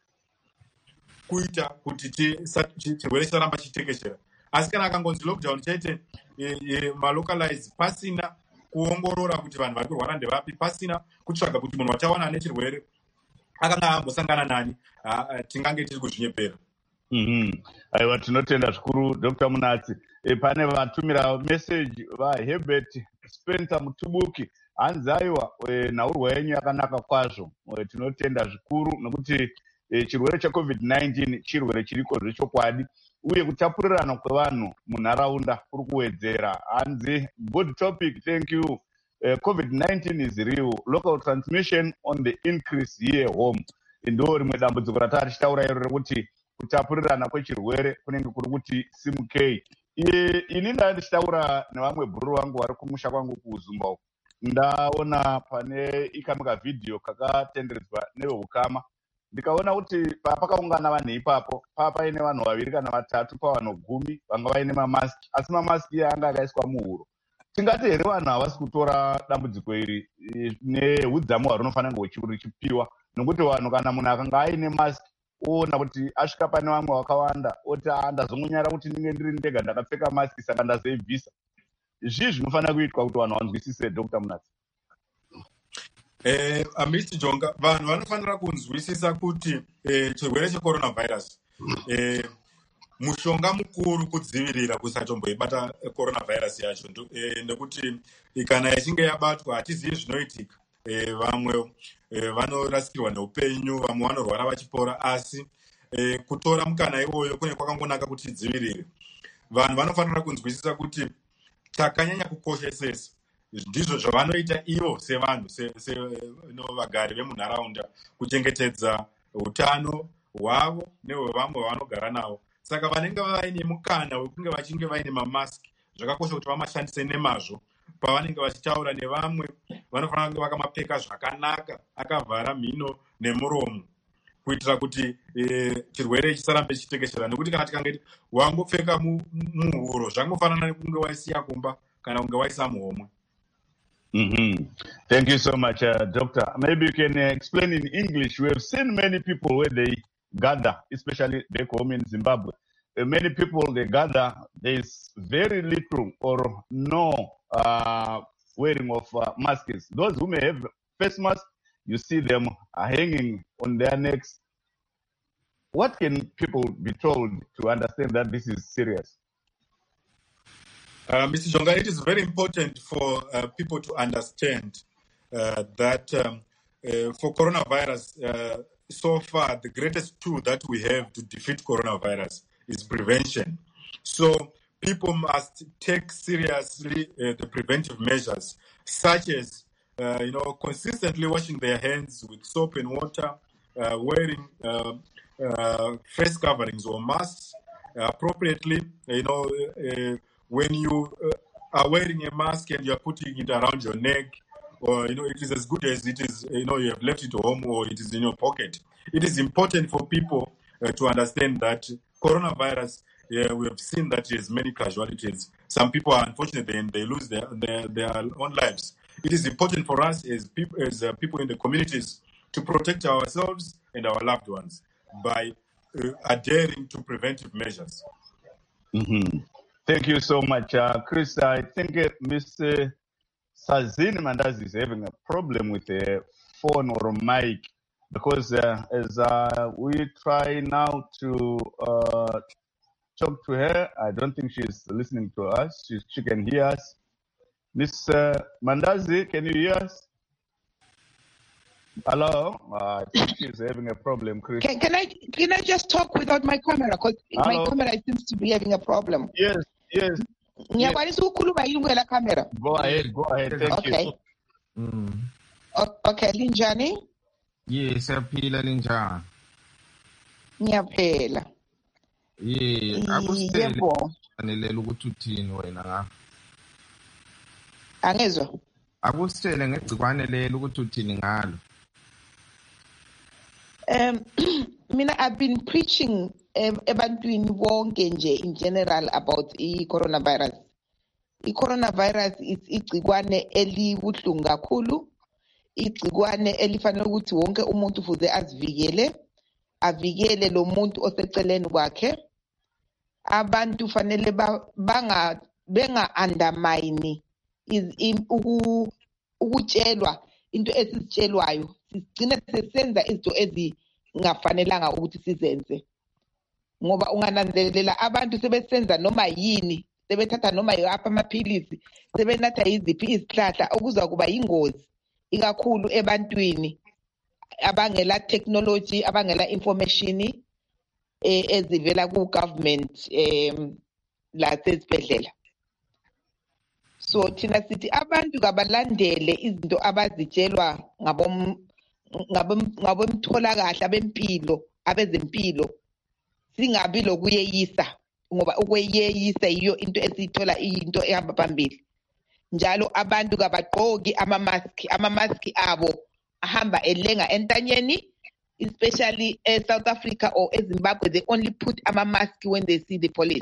kuita kuti chirwere chisaramba chitekeshera. Asi kana akangonzi lockdown chete malocalize pasina kuongorora kuti vanhu vari kurwara ndevapi, pasina kutsvaga kuti munhu watawana nechirwere akanga ambosangana nani, tingange tiri kuzvinyepera. Aiwa, tinotenda zvikuru Dr. Munatsi. Pane vatumira message vaHerbert Spencer Mutubuki, hanzi aiwa nhaurwa yenyu yakanaka kwazvo. Tinotenda zvikuru nekuti chirwere cheCovid-19 chirwere chiriko zvechokwadi, uye kutapurirana kwevanhu munharaunda kuri kuwedzera. Hanzi good topic, thank you. COVID-19 is real, local transmission on the increase here home. Ndo rimwe dambudziko ratari chitaura iro rekuti kutapurirana kwechirwere kunenge kuri kuti simukei. Ini ndichitaura nevamwe bhuru vangu vari kumusha kwangu kuZumba uku, ndaona pane ikamika vhidhiyo kakatenderedzwa neveukama, ndikaona kuti pakaungana vanhu ipapo paine vanhu vaviri kana vatatu pavanhu 10 vanga vaine mamaski, asi mamaski anga akaiswa muhuro. Tingati here vanhu havasi kutora dambudziko iri neudzamu hwarunofanira kunge richipiwa, nokuti vanhu kana munhu akanga aine maski oona kuti asvika pane vamwe vakawanda oti ndazongonyara kuti ndinge ndiri ndega ndakapfeka maski saka ndazoibvisa. Izvi zvinofanira kuitwa kuti vanhu vanzwisise. Dr. Munatsi. Mr. Jonga, vanhu vanofanira kunzwisisa kuti chirwere checoronavirus mushonga mukuru kudzivirira kusatomboibata coronavirus yacho, nekuti kana ichinge yabatwa hatizivi zvinoitika. Vamwe vanorasikirwa neupenyu, vamwe vanorwara vachipora, asi kutora mukana iwoyo kune kwakangonaka kuti tidzivirire. Vanhu vanofanira kunzwisisa kuti takanyanya kukoshesesa ndizvo zvavanoita ivo sevanhu, vagari vemunharaunda, kuchengetedza utano hwavo nehwevamwe vavanogara navo. Saka vanenge vaine mukana wekunge vachinge vaine mamaski, zvakakosha kuti vamashandise nemazvo. Pavanenge vachitaura nevamwe vanofanira kunge vakamapfeka zvakanaka, akavhara mhino nemuromo, kuitira kuti chirwere chisarambe chitekeshera. Nekuti kana tikangeti wangopfeka muhuro, zvangofanana nekunge waisiya kumba kana kunge waisa muhomwe. Thank you so much, Doctor. Maybe you can explain in English. We have seen many people where they gather, especially back home in Zimbabwe. Many people, they gather, there is very little or no wearing of masks. Those who may have face masks, you see them hanging on their necks. What can people be told to understand that this is serious? Mr. Jonga, it is very important for people to understand that for coronavirus, so far, the greatest tool that we have to defeat coronavirus is prevention. So people must take seriously the preventive measures, such as consistently washing their hands with soap and water, wearing face coverings or masks appropriately. When you are wearing a mask and you are putting it around your neck, or it is as good as it is, you have left it home or it is in your pocket. It is important for people to understand that coronavirus, we have seen that there's many casualties. Some people are unfortunate and they lose their own lives. It is important for us as people in the communities to protect ourselves and our loved ones by adhering to preventive measures. Mm-hmm. Thank you so much, Chris. I think Mr. Sazini Mandazi is having a problem with a phone or a mic, because as we try now to talk to her, I don't think she's listening to us. She can hear us. Miss Mandazi, can you hear us? Hello? I think she's having a problem, Chris. Can I just talk without my camera? Because my camera seems to be having a problem. Yes. Go ahead. Thank you. Okay, Linjani? Yes, siyaphila linjani? Ngiyaphela. Akusitshele fanele ukuthi uthini wena ngapha. Angezwa? Akusitshele ngegcikwane lelo ukuthi uthini ngalo. Mina, I've been preaching ebantwini bonke nje in general about i-coronavirus. I-coronavirus is igcikwane elibuhlungu kakhulu, igcikwane elifanele ukuthi wonke umuntu fuze avikele lo muntu oseceleni kwakhe. Abantu fanele benga-undermine ukutshelwa into esizitshelwayo, sigcine sesenza izinto ezingafanelanga ukuthi sizenze. Ngoba ungananzelela abantu sebesenza noma yini, sebethatha noma yapha amaphilisi, sebenatha iziphi izihlahla okuza kuba yingozi ikakhulu ebantwini abangela technology, abangela information ezivela ku government la sezibhedlela. So thina sithi abantu kabalandele izinto abazitshelwa ngabomtholakahle abezempilo, singabi lokuyeyisa, ngoba ukweyeyisa yiyo into esithola into ehamba phambili. Njalo abantu kabagqoki ama-mask abo ahamba elenga entanyeni, especially South Africa or Zimbabwe, they only put ama-mask when they see the police.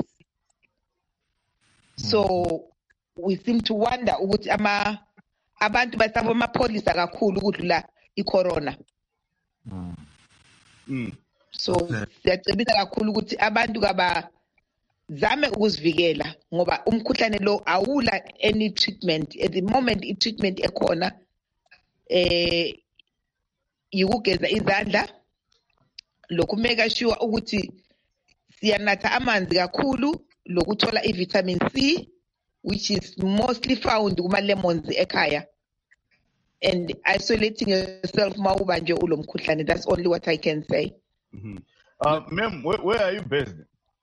So we seem to wonder ukuthi abantu basaba amapholisa kakhulu ukudlula i-corona. So siyacebisa kakhulu ukuthi abantu kabazame ukuzivikela, ngoba umkhuhlane lo awula any treatment at the moment. I-treatment ekhona yikugeza izandla, lokhu make sure ukuthi siyanatha amanzi kakhulu, lokuthola i-vitamin C, which is mostly found kuma lemons ekhaya, and isolating yourself mawuba nje ulo mkhuhlane. That's only what I can say. Ma'am, where are you based?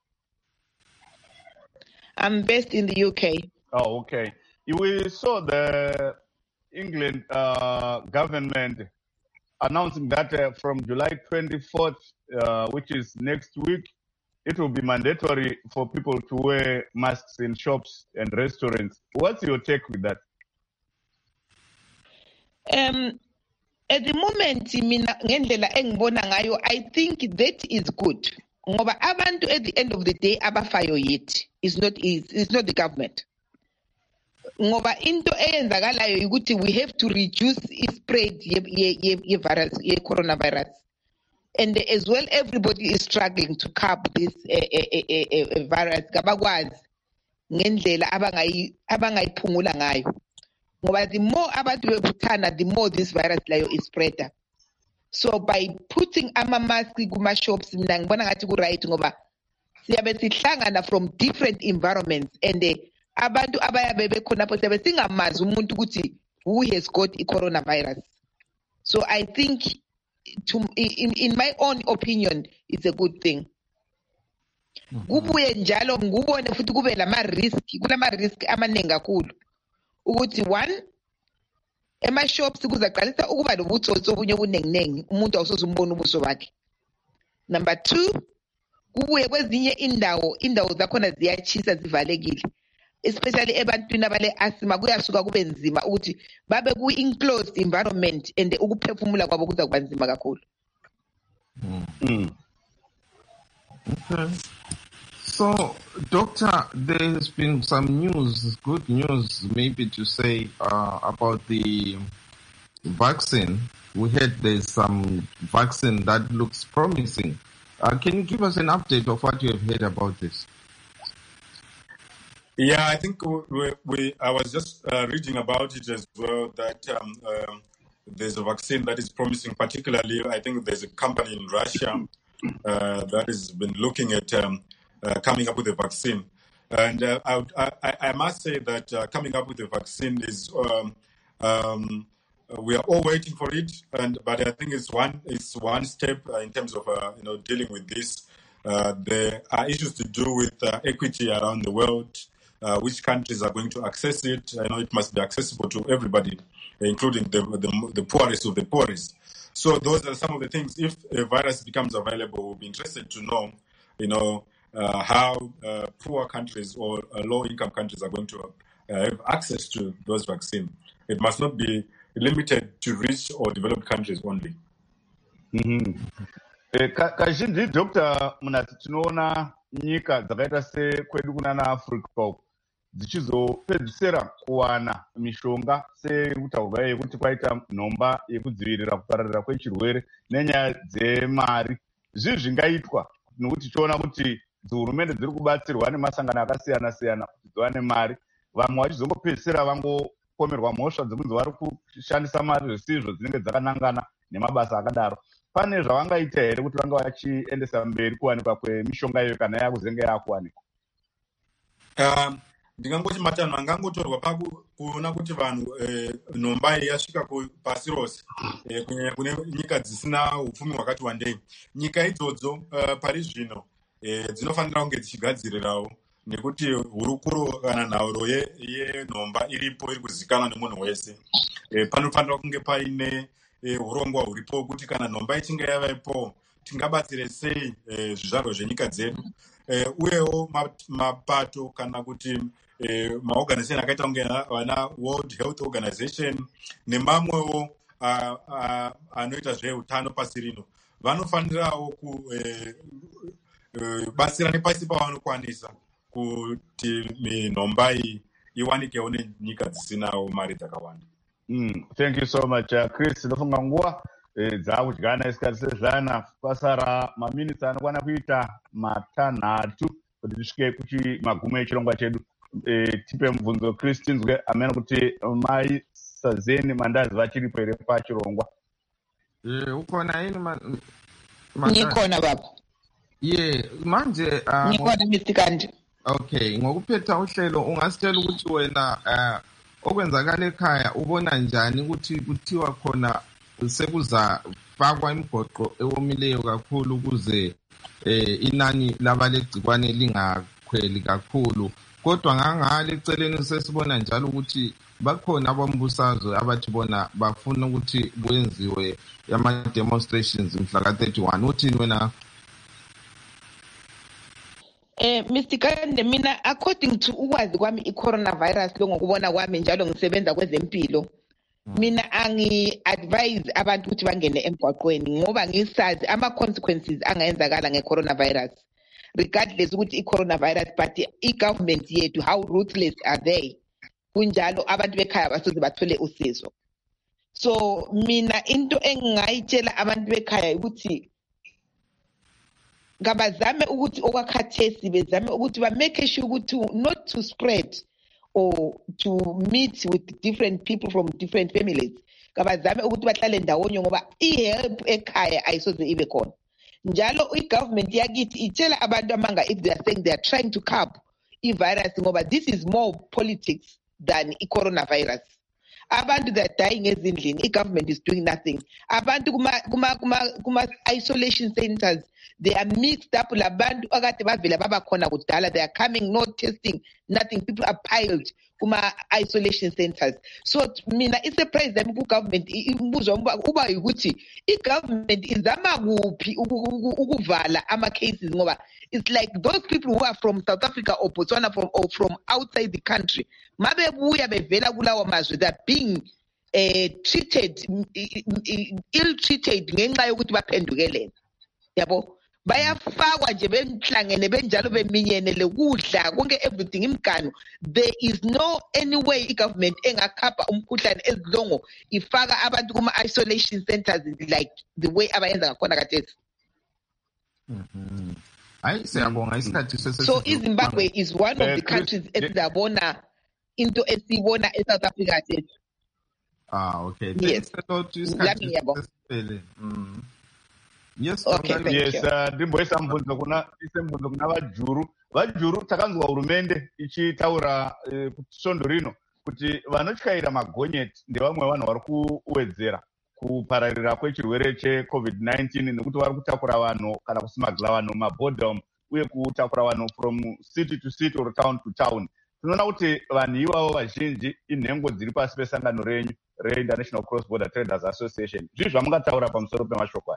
I'm based in the UK. Oh, okay. We saw the England government announcing that from July 24th, which is next week, it will be mandatory for people to wear masks in shops and restaurants. What's your take with that? At the moment, mina ngendlela engibona ngayo, I think that is good. Ngoba abantu at the end of the day abafayo yithi is not the government. Ngoba into eyenzakalayo ukuthi we have to reduce spread ye virus, ye coronavirus. And as well, everybody is struggling to curb this virus. Kabakwazi ngendlela abangayiphungula ngayo. Ngoba the more abantu bebuthana, the more this virus layo is spreader. So by putting ama-mask kuma-shops, mina ngibona ngathi ku-right, ngoba siyabe sihlangana from different environments, and abantu abayabe bekhonapho siyabe singamazi umuntu ukuthi who has got i-coronavirus. So I think, in my own opinion, it's a good thing. Kubuye njalo ngubone futhi kube kulama-risk amaningi kakhulu ukuthi one, ema-shops kuzaqalisa ukuba nobutsotsi obunye obuningi, umuntu awusoze umbone ubuso bakhe. Number two, kubuye kwezinye indawo zakhona ziyachisa zivalekile. especially ebantwini abale asthma kuyasuka kube nzima ukuthi babe ku-enclosed environment and ukuphefumula kwabo kuza kuba nzima kakhulu. Okay. So, Doctor, there has been some news, good news maybe to say about the vaccine. We heard there's some vaccine that looks promising. Can you give us an update of what you have heard about this? Yeah, I think I was just reading about it as well, that there's a vaccine that is promising. Particularly, I think there's a company in Russia that has been looking at coming up with a vaccine. And I must say that coming up with a vaccine is, we are all waiting for it. But I think it's one step in terms of dealing with this. There are issues to do with equity around the world. Which countries are going to access it? I know it must be accessible to everybody, including the poorest of the poorest. So those are some of the things. If a virus becomes available, we'll be interested to know, how poor countries or low-income countries are going to have access to those vaccines. It must not be limited to rich or developed countries only. Kazhinji Dr. Munati, tinoona nyika dzakaita sekwedu kunana Africa dzichizopedzisira kuwana mishonga sekutaurwa yekuti kwaita nhomba yekudzivirira kupararira kwechirwere nenyaya dzemari. Zvii zvingaitwa nokuti tichiona kuti hurumende dziri kubatsirwa nemasangano akasiyana siyana kuti dziwane mari, vamwe vachizongopedzisira vangopomerwa mhosva dzekunzi vari kushandisa mari zvisizvo dzinenge dzakanangana nemabasa akadaro. Pane zvavangaita here kuti vanga vachiendesa mberi kuwanikwa kwemishonga iyo kana yakuzenge yakuwanikwa? Ndingangoti matanho angangotorwa pakuona kuti vanhu nhomba iyi yasvika pasi rose, kunyanya kune nyika dzisina upfumi hwakati wandei. Nyika idzodzo pari zvino dzinofanira kunge dzichigadzirirawo, nekuti hurukuro kana nhauro yenhomba iripo, iri kuzikanwa nemunhu wese. Panofanira kunge paine urongwa huripo kuti kana nhomba ichinge yavaipo tingabatsire sei zvizvarwa zvenyika dzedu. Uyewo mapato kana kuti maorganization akaita kunge vana World Health Organization nemamwewo anoita zveutano pasi rino vanofanirawo kubatsira nepasi pavanokwanisa kuti nhomba iyi iwanikewo nenyika dzisinawo mari dzakawanda. Thank you so much, Chris. Ndofunga nguva dzakudyana isikati sezvana pasara maminitsi anokwana kuita 6 kuti tisvike kuchimagumi echirongwa chedu. Tipe mubvunzo Chris tinzwe amene kuti mai Sazeni Mandazi vachiripo here pachirongwa. Ukona ini Nikona baba. Manje Nikona Mr. Kandi. Okay, ngokuphetha uhlelo ungasitshela ukuthi wena okwenzakala ekhaya ubona njani ukuthi kuthiwa khona sekuzafakwa imigoqo ewomileyo kakhulu ukuze inani labalegcikwane lingakhweli kakhulu, kodwa ngangale eceleni sesibona njalo ukuthi bakhona abombusazwe abathi bona bafuna ukuthi kwenziwe ama-demonstrations mhla ka-31. Uthini wena? Mr. Kande, mina according to ukwazi kwami i-coronavirus lo ngokubona kwami njalo ngisebenza kwezempilo, mina angi-advise abantu ukuthi bangene emgwaqweni ngoba ngisazi ama-consequences angayenzakala nge-coronavirus, regardless ukuthi i-coronavirus, but i-government yethu how ruthless are they, kunjalo abantu bekhaya basoze bathole usizo. So mina into engingayitshela abantu bekhaya ukuthi kabazame ukuthi okwakhathesi bezame ukuthi ba-make sure ukuthi not to spread or to meet with different people from different families. Kabazame ukuthi bahlale ndawonye ngoba i-help ekhaya ayisoze ibe khona. Njalo i-government yakithi itshela abantu amanga if they are saying they are trying to curb i-virus ngoba this is more politics than i-coronavirus. Abantu that are dying ezindlini, i-government is doing nothing. Abantu kuma isolation centers They are mixed up. Labantu akade bavela babakhona kudala. They are coming, no testing, nothing. People are piled kuma isolation centers. So mina isurprise them ku government imbuzo uba ukuthi i-government izama kuphi ukuvala ama cases ngoba it's like those people who are from South Africa or Botswana or from outside the country mabebuya bevela kulawo mazwe they are being treated ill-treated ngenxa yokuthi baphendukelele yabo bayafakwa nje benhlangene benjalo beminyene lekudla konke everything imgano. There is no any way i-government engakhapha umkhuhlane ezilongo ifaka abantu kuma isolation centers like the way abayenza ngakhona khathesi. Hayi siyabonga isikhathi So iZimbabwe is one of the countries esizabona into esibona eSouth Africa khathesi. Okay. Yes. Yes, okay, yes, ndimboisa mubvunzo kuna vajuru takanzwa hurumende ichitaura svondo rino kuti vanotyaira magonyeti ndevamwe vanhu vari kuwedzera kupararira kwechirwere cheCovid-19 nekuti vari kutakura vanhu kana kusimagila vanhu mabhodha uye kutakura vanhu from city to city or town to town. Tinoona kuti vanhu ivavo vazhinji inhengo dziri pasi pesangano renyu reInternational Cross Border Traders Association. Zvii zvamungataura pamusoro pemashoko aya?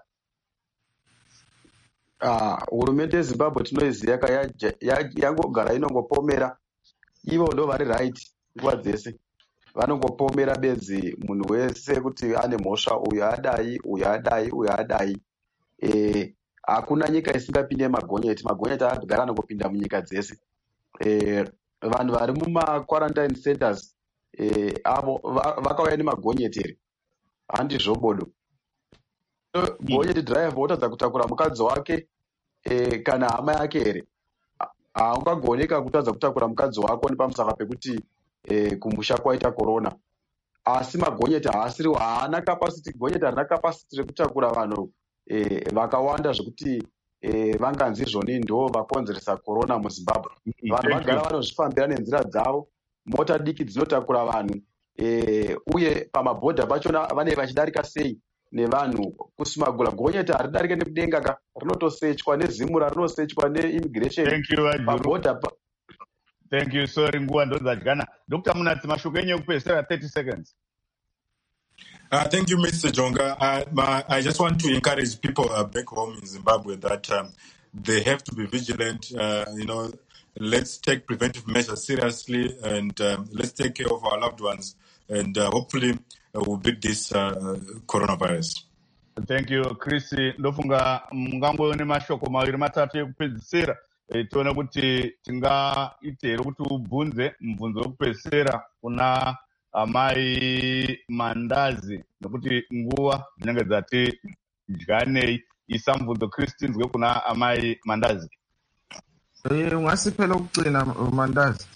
Hurumende yeZimbabwe tinoiziva yangogara inongopomera. Ivo ndo vari right nguva dzese. Vanongopomera bedzi munhu wese kuti ane mhosva uyo adai uyo adai uyo adai. Hakuna nyika isingapinde magonyeti. Magonyeti akagara anongopinda munyika dzese. Vanhu vari muma-quarantine centers avo vakauya nemagonyeti here handi zvobodo. Gonyeti driver otadza kutakura mukadzi wake kana hama yake here haungagoneka kutadza kutakura mukadzi wako nepamusaka pekuti kumusha kwaita corona. Asi magonyeti haasiriwo haana capacity. Gonyeti harina capacity rekutakura vanhu vakawanda zvekuti vanganzi izvoni ndo vakonzeresa corona muZimbabwe. Vanhu vagara vanozvifambira nenzira dzavo. Mota diki dzinotakura vanhu uye pamabhodha pachona vane vachidarika sei nevanhu kusumagula. Gonyeti haridarike nekudenga ka rinotosechwa nezimura rinosechwa neimmigration pabhodha. Thank you. Sorry, nguva ndodzadya. Dr. Munatsi, mashoko enyu ekupedzisira 30 seconds. Thank you, Mr. Jonga. I just want to encourage people back home in Zimbabwe that they have to be vigilant. Let's take preventive measures seriously and let's take care of our loved ones. And hopefully we'll beat this coronavirus. Thank you, Chris. Ndofunga mungangoone mashoko maviri matatu ekupedzisira. Tione kuti tingaite here kuti ubvunze mubvunzo wekupedzisira kuna amai Mandazi nekuti nguva dzinenge dzati dyanei. Isa mubvunzo Chris tinzwe kuna amai Mandazi. Ungasiphela ukugcina Mandazi.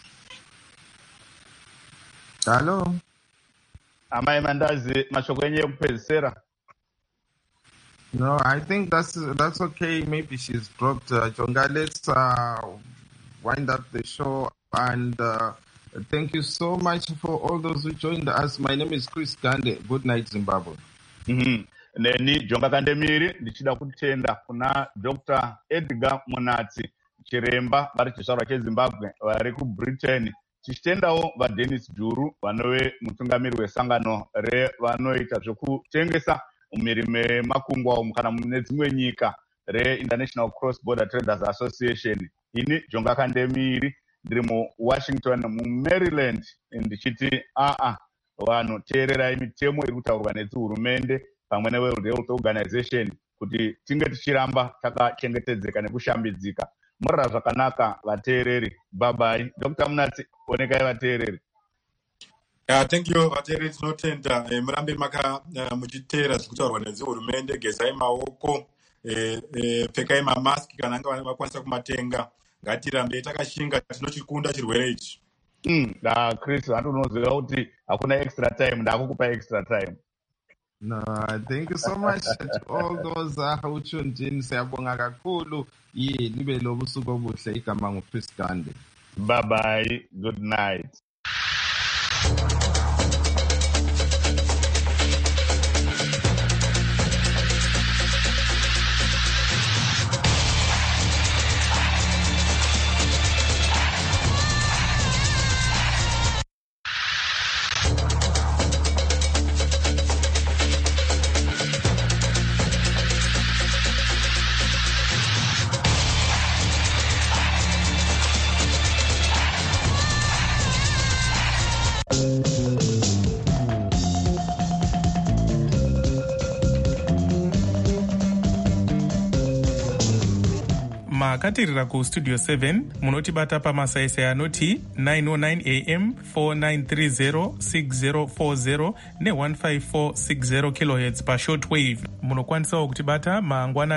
Hello. Amai Mandazi, mashoko enyu ekupedzisira. No, I think that's okay. Maybe she's dropped. Jonga, let's wind up the show. And thank you so much for all those who joined us. My name is Chris Gande. Good night, Zimbabwe. Neni Jonga Kandemiri, ndichida kutenda kuna Dr. Edgar Munatsi, chiremba vari chizvarwa cheZimbabwe vari kuBritain. Tichitendawo vaDennis Juru vanove mutungamiri wesangano revanoita zvekutengesa mumhiri memakungwa kana nedzimwe nyika reInternational Cross Border Traders Association. Ini Jonga Kandemiri ndiri muWashington muMaryland ndichiti vanhu teererai mitemo iri kutaurwa nedzihurumende pamwe neWorld Health Organization kuti tinge tichiramba takachengetedzeka nekushambidzika. Murara zvakanaka vateereri. Bye bye. Dr. Munatsi, onekai vateereri. Thank you vateereri. Tinotenda murambe muchiteera zviri kutaurwa nedzihurumende. Gezai maoko, pfekai mamaski kana anga vakwanisa kumatenga. Ngatirambe takashinga, tinochikunda chirwere ichi. Chris, vanoziva kuti hakuna extra time. Ndakukupa extra time. No, thank you so much to all those who tuned in. Siyabonga kakhulu. Libe lobusuku obuhle. Igama nguChris Gande. Bye bye. Good night. makatirira kustudio 7 munotibata pamasaisai anoti 909 am 4930 6040 ne 15460 kHz pashortwave. Munokwanisawo kutibata mangwana